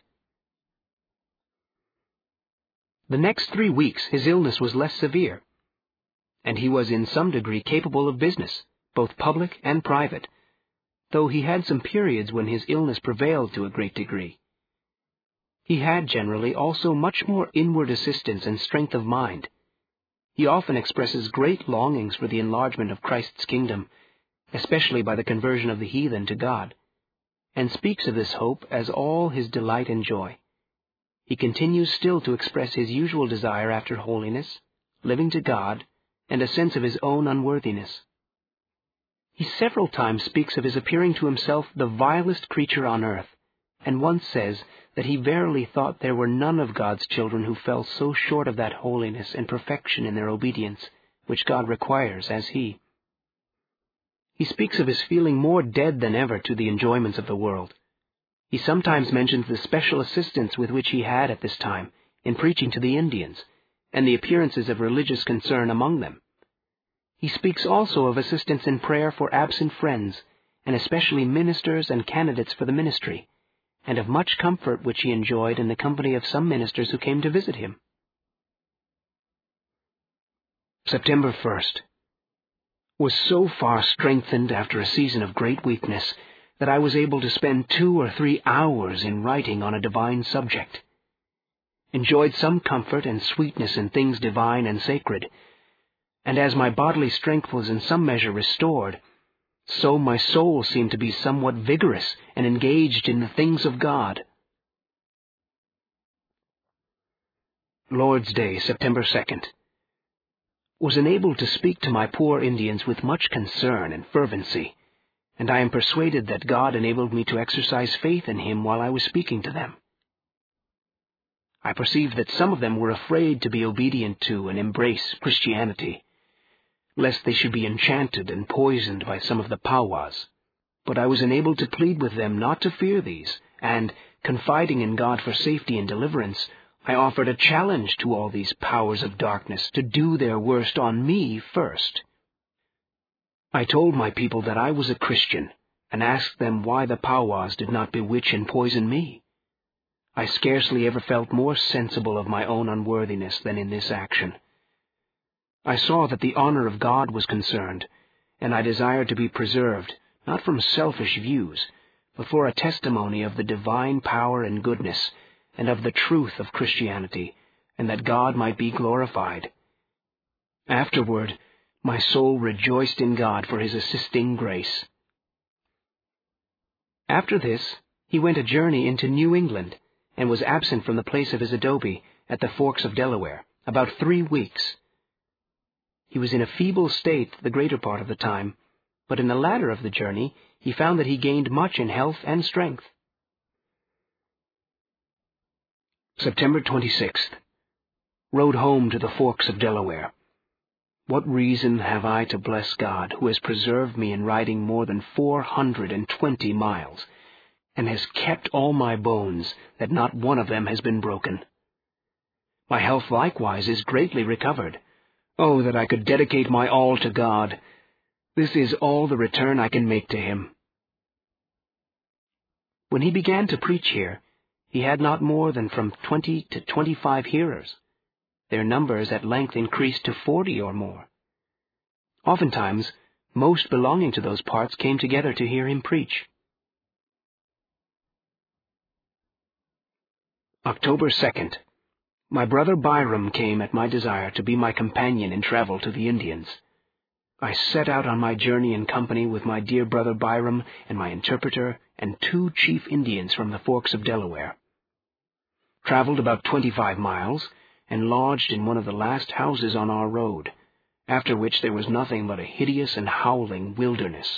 The next 3 weeks his illness was less severe, and he was in some degree capable of business, both public and private, though he had some periods when his illness prevailed to a great degree. He had generally also much more inward assistance and strength of mind. He often expresses great longings for the enlargement of Christ's kingdom, especially by the conversion of the heathen to God, and speaks of this hope as all his delight and joy. He continues still to express his usual desire after holiness, living to God, and a sense of his own unworthiness. He several times speaks of his appearing to himself the vilest creature on earth, and once says that he verily thought there were none of God's children who fell so short of that holiness and perfection in their obedience, which God requires as he. He speaks of his feeling more dead than ever to the enjoyments of the world. He sometimes mentions the special assistance with which he had at this time in preaching to the Indians, and the appearances of religious concern among them. He speaks also of assistance in prayer for absent friends, and especially ministers and candidates for the ministry, and of much comfort which he enjoyed in the company of some ministers who came to visit him. September 1st. Was so far strengthened after a season of great weakness that I was able to spend 2 or 3 hours in writing on a divine subject. Enjoyed some comfort and sweetness in things divine and sacred, and as my bodily strength was in some measure restored, so my soul seemed to be somewhat vigorous and engaged in the things of God. Lord's Day, September 2nd. Was enabled to speak to my poor Indians with much concern and fervency, and I am persuaded that God enabled me to exercise faith in him while I was speaking to them. I perceived that some of them were afraid to be obedient to and embrace Christianity, lest they should be enchanted and poisoned by some of the powwows. But I was enabled to plead with them not to fear these, and, confiding in God for safety and deliverance, I offered a challenge to all these powers of darkness to do their worst on me first. I told my people that I was a Christian, and asked them why the powwows did not bewitch and poison me. I scarcely ever felt more sensible of my own unworthiness than in this action. I saw that the honor of God was concerned, and I desired to be preserved, not from selfish views, but for a testimony of the divine power and goodness, and of the truth of Christianity, and that God might be glorified. Afterward, my soul rejoiced in God for his assisting grace. After this, he went a journey into New England, and was absent from the place of his adobe at the Forks of Delaware about 3 weeks. He was in a feeble state the greater part of the time, but in the latter of the journey he found that he gained much in health and strength. September 26th. Rode home to the Forks of Delaware. What reason have I to bless God, who has preserved me in riding more than 420 miles, and has kept all my bones, that not one of them has been broken. My health likewise is greatly recovered. Oh, that I could dedicate my all to God! This is all the return I can make to him. When he began to preach here, he had not more than from 20 to 25 hearers. Their numbers at length increased to 40 or more. Oftentimes, most belonging to those parts came together to hear him preach. October 2nd. My brother Byram came at my desire to be my companion in travel to the Indians. I set out on my journey in company with my dear brother Byram and my interpreter and 2 chief Indians from the Forks of Delaware. Traveled about 25 miles, and lodged in one of the last houses on our road, after which there was nothing but a hideous and howling wilderness.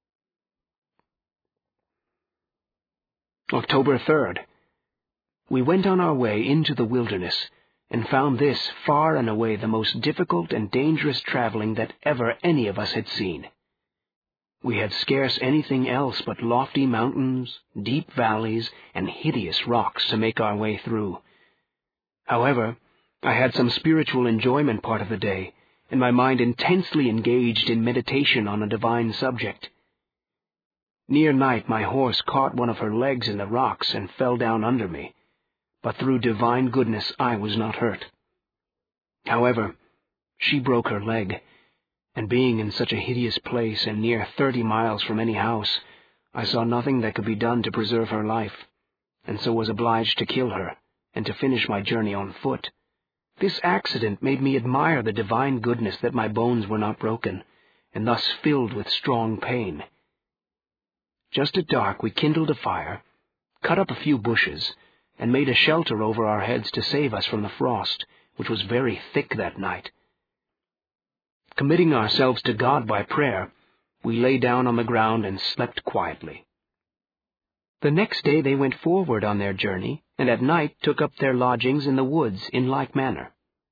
October 3rd. We went on our way into the wilderness, and found this far and away the most difficult and dangerous traveling that ever any of us had seen. We had scarce anything else but lofty mountains, deep valleys, and hideous rocks to make our way through. However, I had some spiritual enjoyment part of the day, and my mind intensely engaged in meditation on a divine subject. Near night my horse caught one of her legs in the rocks and fell down under me, but through divine goodness I was not hurt. However, she broke her leg, and being in such a hideous place and near 30 miles from any house, I saw nothing that could be done to preserve her life, and so was obliged to kill her, and to finish my journey on foot. This accident made me admire the divine goodness that my bones were not broken, and thus filled with strong pain. Just at dark we kindled a fire, cut up a few bushes, and made a shelter over our heads to save us from the frost, which was very thick that night. Committing ourselves to God by prayer, we lay down on the ground and slept quietly. The next day they went forward on their journey, and at night took up their lodgings in the woods in like manner.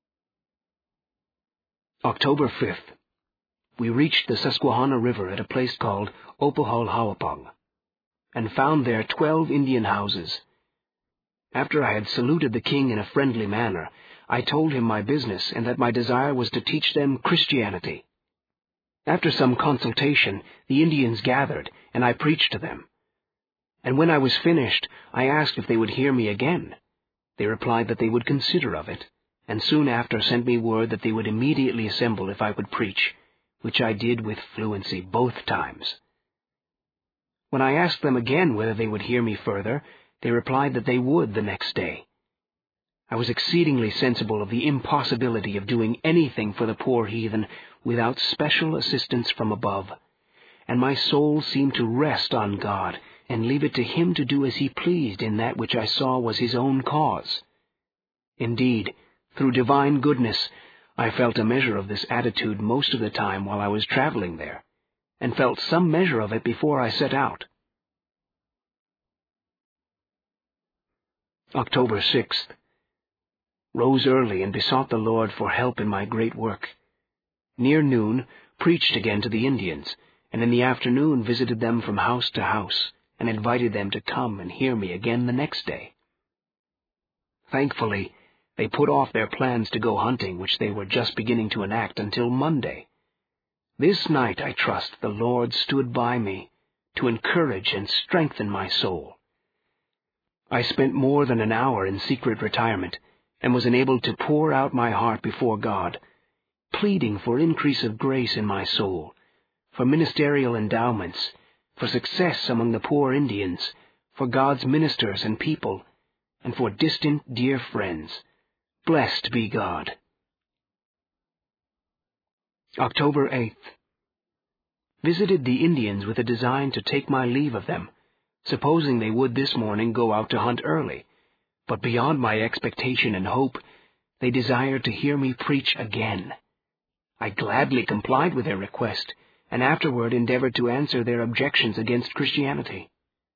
October 5th. We reached the Susquehanna River at a place called Opohalhawapong, and found there 12 Indian houses. After I had saluted the king in a friendly manner, I told him my business and that my desire was to teach them Christianity. After some consultation, the Indians gathered, and I preached to them. And when I was finished, I asked if they would hear me again. They replied that they would consider of it, and soon after sent me word that they would immediately assemble if I would preach, which I did with fluency both times. When I asked them again whether they would hear me further, they replied that they would the next day. I was exceedingly sensible of the impossibility of doing anything for the poor heathen without special assistance from above, and my soul seemed to rest on God and leave it to him to do as he pleased in that which I saw was his own cause. Indeed, through divine goodness, I felt a measure of this attitude most of the time while I was traveling there, and felt some measure of it before I set out. October 6th. Rose early and besought the Lord for help in my great work. Near noon, preached again to the Indians, and in the afternoon visited them from house to house, and invited them to come and hear me again the next day. Thankfully, they put off their plans to go hunting, which they were just beginning to enact, until Monday. This night, I trust, the Lord stood by me to encourage and strengthen my soul. I spent more than an hour in secret retirement, and was enabled to pour out my heart before God, pleading for increase of grace in my soul, for ministerial endowments, for success among the poor Indians, for God's ministers and people, and for distant dear friends. Blessed be God. October 8th. Visited the Indians with a design to take my leave of them, supposing they would this morning go out to hunt early, but beyond my expectation and hope, they desired to hear me preach again. I gladly complied with their request, and afterward endeavored to answer their objections against Christianity.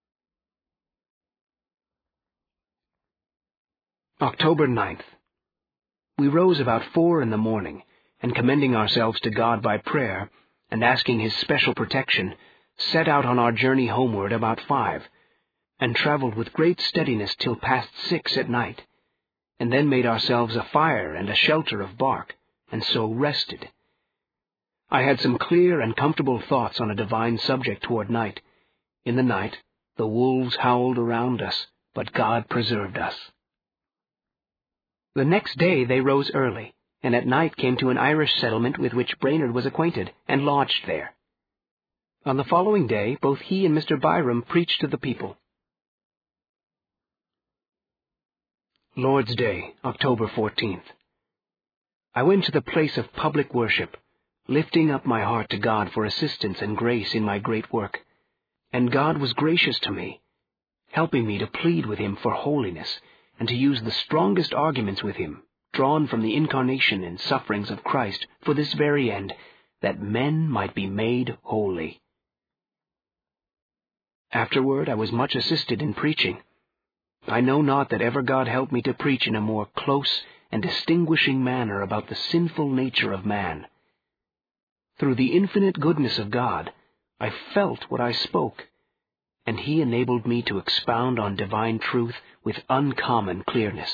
October 9th. We rose about 4 in the morning, and commending ourselves to God by prayer, and asking His special protection, set out on our journey homeward about 5, and traveled with great steadiness till past 6 at night, and then made ourselves a fire and a shelter of bark, and so rested. I had some clear and comfortable thoughts on a divine subject toward night. In the night, the wolves howled around us, but God preserved us. The next day they rose early, and at night came to an Irish settlement with which Brainerd was acquainted, and lodged there. On the following day, both he and Mr. Byram preached to the people. Lord's Day, October 14th. I went to the place of public worship, lifting up my heart to God for assistance and grace in my great work. And God was gracious to me, helping me to plead with Him for holiness, and to use the strongest arguments with Him, drawn from the incarnation and sufferings of Christ, for this very end, that men might be made holy. Afterward I was much assisted in preaching. I know not that ever God helped me to preach in a more close and distinguishing manner about the sinful nature of man. Through the infinite goodness of God, I felt what I spoke, and He enabled me to expound on divine truth with uncommon clearness.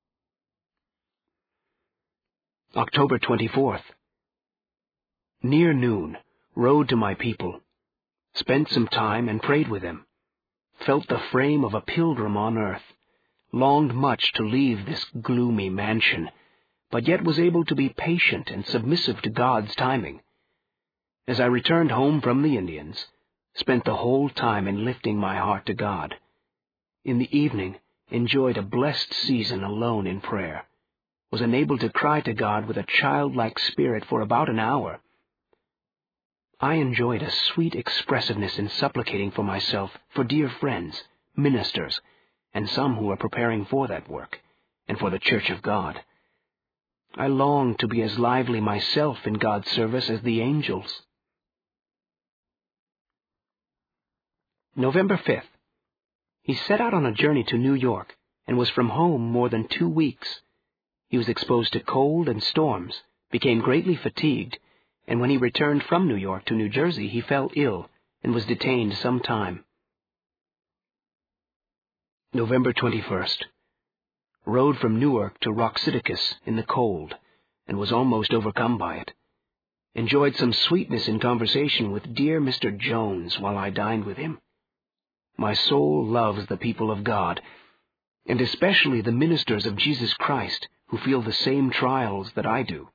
October 24th. Near noon, rode to my people, spent some time and prayed with them, felt the frame of a pilgrim on earth, longed much to leave this gloomy mansion, but yet was able to be patient and submissive to God's timing. As I returned home from the Indians, spent the whole time in lifting my heart to God. In the evening, enjoyed a blessed season alone in prayer, was enabled to cry to God with a childlike spirit for about an hour. I enjoyed a sweet expressiveness in supplicating for myself, for dear friends, ministers, and some who are preparing for that work, and for the Church of God. I longed to be as lively myself in God's service as the angels. November 5th. He set out on a journey to New York, and was from home more than 2 weeks. He was exposed to cold and storms, became greatly fatigued, and when he returned from New York to New Jersey, he fell ill, and was detained some time. November 21st. Rode from Newark to Roxydicus in the cold, and was almost overcome by it. Enjoyed some sweetness in conversation with dear Mr. Jones while I dined with him. My soul loves the people of God, and especially the ministers of Jesus Christ, who feel the same trials that I do.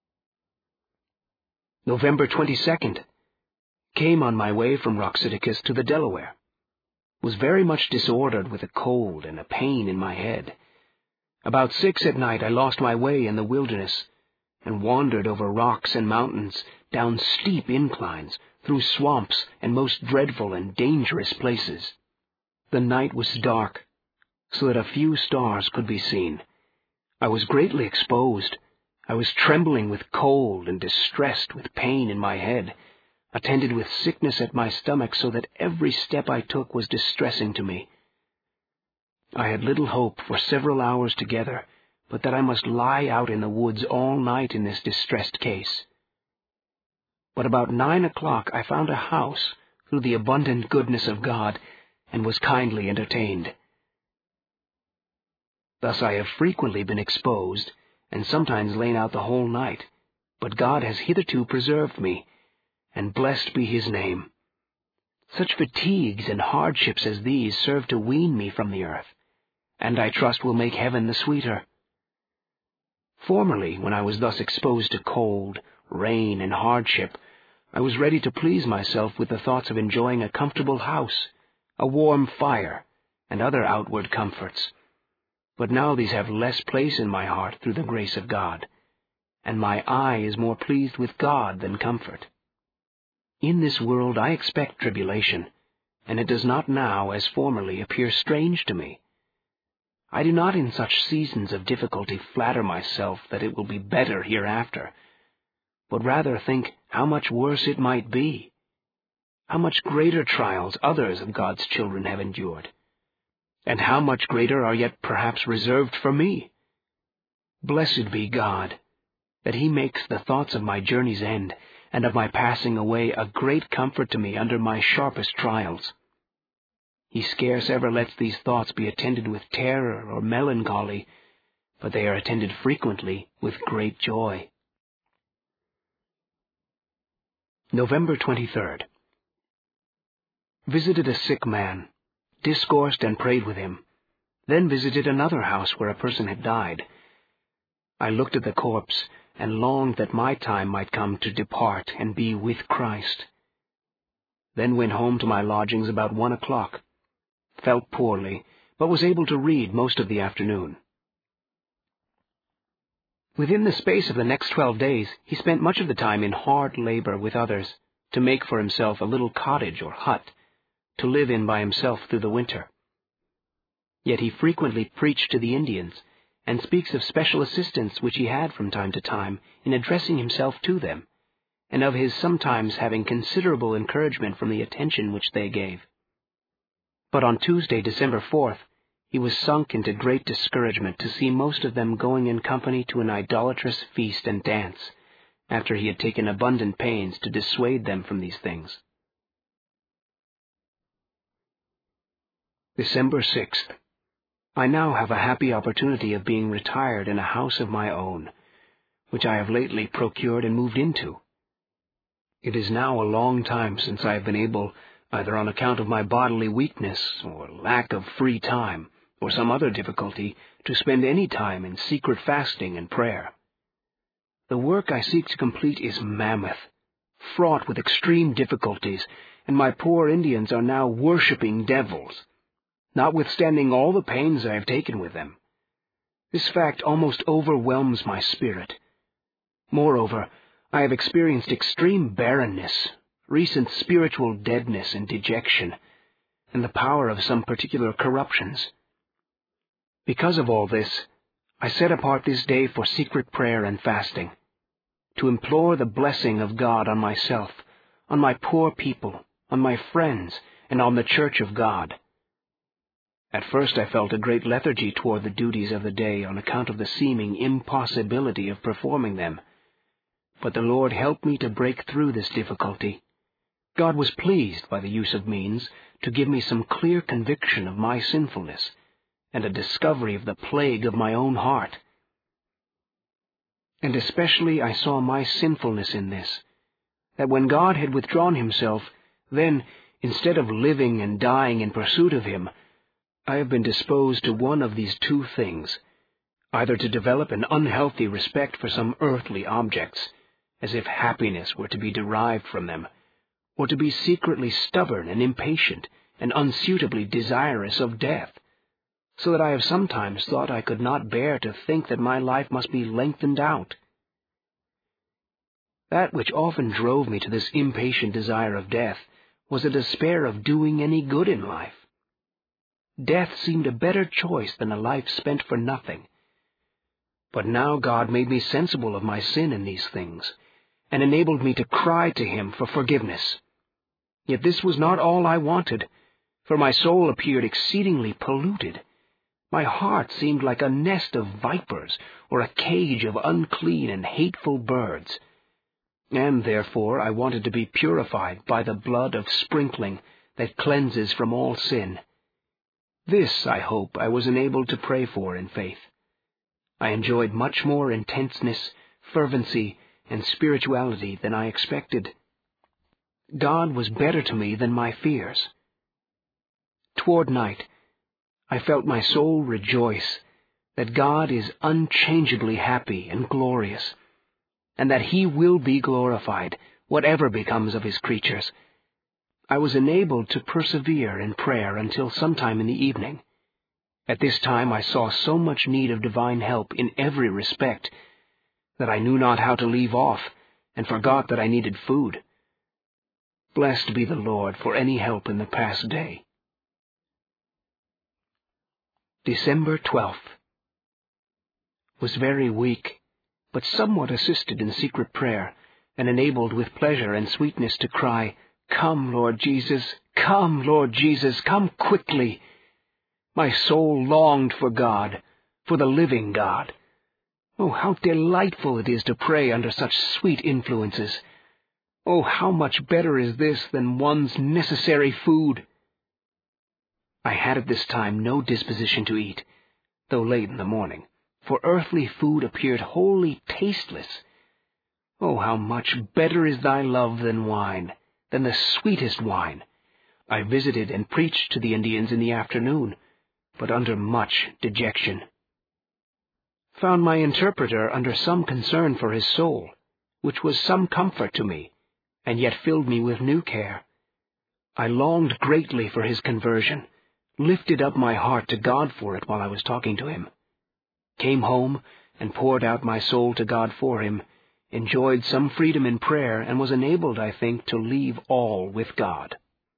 November 22nd. Came on my way from Roxydicus to the Delaware. Was very much disordered with a cold and a pain in my head. About 6 at night I lost my way in the wilderness, and wandered over rocks and mountains, down steep inclines, through swamps and most dreadful and dangerous places. The night was dark, so that a few stars could be seen. I was greatly exposed. I was trembling with cold and distressed with pain in my head, attended with sickness at my stomach, so that every step I took was distressing to me. I had little hope for several hours together, but that I must lie out in the woods all night in this distressed case. But about 9 o'clock I found a house through the abundant goodness of God, and was kindly entertained. Thus I have frequently been exposed, and sometimes lain out the whole night, but God has hitherto preserved me, and blessed be His name. Such fatigues and hardships as these serve to wean me from the earth, and I trust will make heaven the sweeter. Formerly, when I was thus exposed to cold, rain, and hardship, I was ready to please myself with the thoughts of enjoying a comfortable house, a warm fire, and other outward comforts. But now these have less place in my heart through the grace of God, and my eye is more pleased with God than comfort. In this world I expect tribulation, and it does not now, as formerly, appear strange to me. I do not in such seasons of difficulty flatter myself that it will be better hereafter, but rather think how much worse it might be, how much greater trials others of God's children have endured, and how much greater are yet perhaps reserved for me. Blessed be God, that He makes the thoughts of my journey's end and of my passing away a great comfort to me under my sharpest trials. He scarce ever lets these thoughts be attended with terror or melancholy, but they are attended frequently with great joy. November 23rd. Visited a sick man, discoursed and prayed with him, then visited another house where a person had died. I looked at the corpse and longed that my time might come to depart and be with Christ. Then went home to my lodgings about 1 o'clock. Felt poorly, but was able to read most of the afternoon. Within the space of the next 12 days, he spent much of the time in hard labor with others, to make for himself a little cottage or hut, to live in by himself through the winter. Yet he frequently preached to the Indians, and speaks of special assistance which he had from time to time in addressing himself to them, and of his sometimes having considerable encouragement from the attention which they gave. But on Tuesday, December 4th, he was sunk into great discouragement to see most of them going in company to an idolatrous feast and dance, after he had taken abundant pains to dissuade them from these things. December 6th. I now have a happy opportunity of being retired in a house of my own, which I have lately procured and moved into. It is now a long time since I have been able, either on account of my bodily weakness, or lack of free time, or some other difficulty, to spend any time in secret fasting and prayer. The work I seek to complete is mammoth, fraught with extreme difficulties, and my poor Indians are now worshipping devils, notwithstanding all the pains I have taken with them. This fact almost overwhelms my spirit. Moreover, I have experienced extreme barrenness, recent spiritual deadness and dejection, and the power of some particular corruptions. Because of all this, I set apart this day for secret prayer and fasting, to implore the blessing of God on myself, on my poor people, on my friends, and on the Church of God. At first I felt a great lethargy toward the duties of the day on account of the seeming impossibility of performing them, but the Lord helped me to break through this difficulty. God was pleased by the use of means to give me some clear conviction of my sinfulness, and a discovery of the plague of my own heart. And especially I saw my sinfulness in this, that when God had withdrawn himself, then, instead of living and dying in pursuit of him, I have been disposed to one of these two things, either to develop an unhealthy respect for some earthly objects, as if happiness were to be derived from them, or to be secretly stubborn and impatient and unsuitably desirous of death, so that I have sometimes thought I could not bear to think that my life must be lengthened out. That which often drove me to this impatient desire of death was a despair of doing any good in life. Death seemed a better choice than a life spent for nothing. But now God made me sensible of my sin in these things, and enabled me to cry to him for forgiveness. Yet this was not all I wanted, for my soul appeared exceedingly polluted. My heart seemed like a nest of vipers, or a cage of unclean and hateful birds. And therefore I wanted to be purified by the blood of sprinkling that cleanses from all sin. This, I hope, I was enabled to pray for in faith. I enjoyed much more intenseness, fervency, and spirituality than I expected. God was better to me than my fears. Toward night, I felt my soul rejoice that God is unchangeably happy and glorious, and that he will be glorified, whatever becomes of his creatures. I was enabled to persevere in prayer until sometime in the evening. At this time I saw so much need of divine help in every respect that I knew not how to leave off, and forgot that I needed food. Blessed be the Lord for any help in the past day. December 12th. Was very weak, but somewhat assisted in secret prayer, and enabled with pleasure and sweetness to cry, "Come, Lord Jesus, come, Lord Jesus, come quickly." My soul longed for God, for the living God. Oh, how delightful it is to pray under such sweet influences. Oh, how much better is this than one's necessary food. I had at this time no disposition to eat, though late in the morning, for earthly food appeared wholly tasteless. Oh, how much better is thy love than wine, than the sweetest wine. I visited and preached to the Indians in the afternoon, but under much dejection. Found my interpreter under some concern for his soul, which was some comfort to me, and yet filled me with new care. I longed greatly for his conversion, lifted up my heart to God for it while I was talking to him. Came home and poured out my soul to God for him, enjoyed some freedom in prayer, and was enabled, I think, to leave all with God.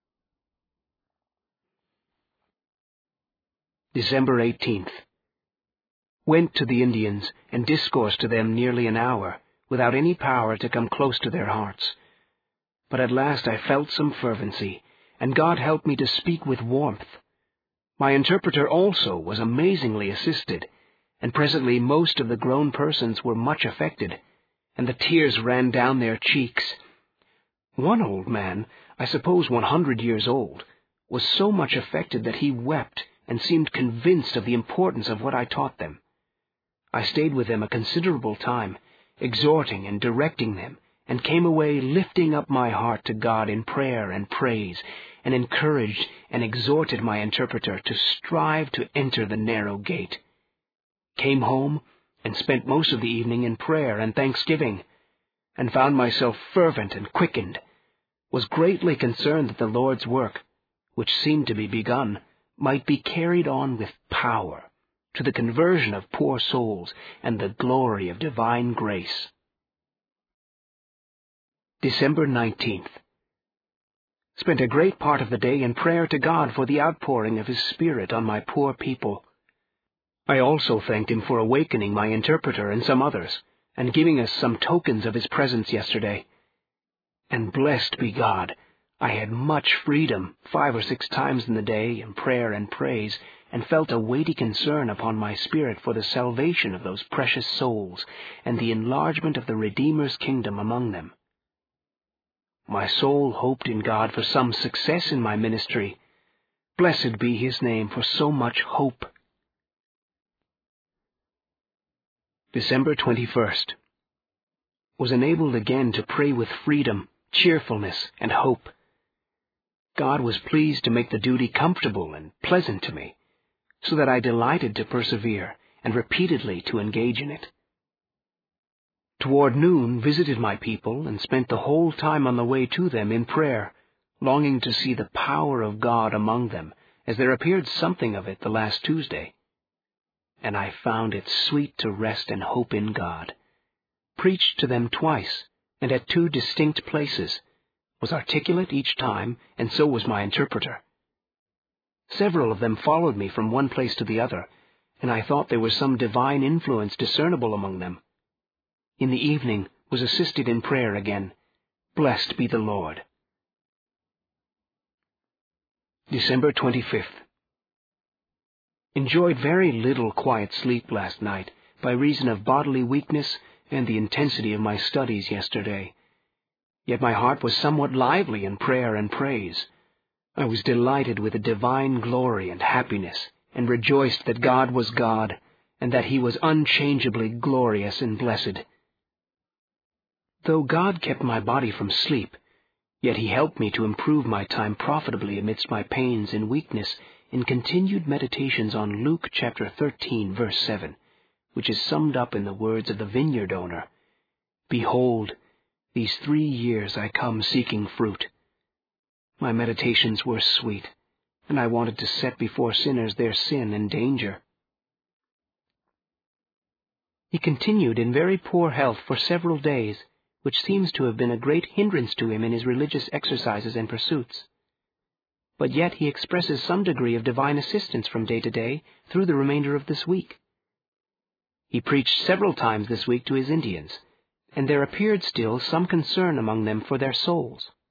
December 18th. Went to the Indians and discoursed to them nearly an hour, without any power to come close to their hearts. But at last I felt some fervency, and God helped me to speak with warmth. My interpreter also was amazingly assisted, and presently most of the grown persons were much affected, and the tears ran down their cheeks. One old man, I suppose 100 years old, was so much affected that he wept and seemed convinced of the importance of what I taught them. I stayed with them a considerable time, exhorting and directing them, and came away lifting up my heart to God in prayer and praise, and encouraged and exhorted my interpreter to strive to enter the narrow gate. Came home and spent most of the evening in prayer and thanksgiving, and found myself fervent and quickened, was greatly concerned that the Lord's work, which seemed to be begun, might be carried on with power, to the conversion of poor souls and the glory of divine grace. December 19th. Spent a great part of the day in prayer to God for the outpouring of His Spirit on my poor people. I also thanked Him for awakening my interpreter and some others, and giving us some tokens of His presence yesterday. And blessed be God, I had much freedom 5 or 6 times in the day in prayer and praise, and felt a weighty concern upon my spirit for the salvation of those precious souls, and the enlargement of the Redeemer's kingdom among them. My soul hoped in God for some success in my ministry. Blessed be His name for so much hope. December 21st. Was enabled again to pray with freedom, cheerfulness, and hope. God was pleased to make the duty comfortable and pleasant to me, so that I delighted to persevere and repeatedly to engage in it. Toward noon visited my people and spent the whole time on the way to them in prayer, longing to see the power of God among them, as there appeared something of it the last Tuesday. And I found it sweet to rest and hope in God. Preached to them twice, and at 2 distinct places, was articulate each time, and so was my interpreter. Several of them followed me from one place to the other, and I thought there was some divine influence discernible among them. In the evening was assisted in prayer again. Blessed be the Lord. December 25th. Enjoyed very little quiet sleep last night by reason of bodily weakness and the intensity of my studies yesterday. Yet my heart was somewhat lively in prayer and praise. I was delighted with the divine glory and happiness, and rejoiced that God was God, and that He was unchangeably glorious and blessed. Though God kept my body from sleep, yet He helped me to improve my time profitably amidst my pains and weakness in continued meditations on Luke chapter 13, verse 7, which is summed up in the words of the vineyard owner, "Behold, these 3 years I come seeking fruit." My meditations were sweet, and I wanted to set before sinners their sin and danger. He continued in very poor health for several days, which seems to have been a great hindrance to him in his religious exercises and pursuits. But yet he expresses some degree of divine assistance from day to day through the remainder of this week. He preached several times this week to his Indians, and there appeared still some concern among them for their souls.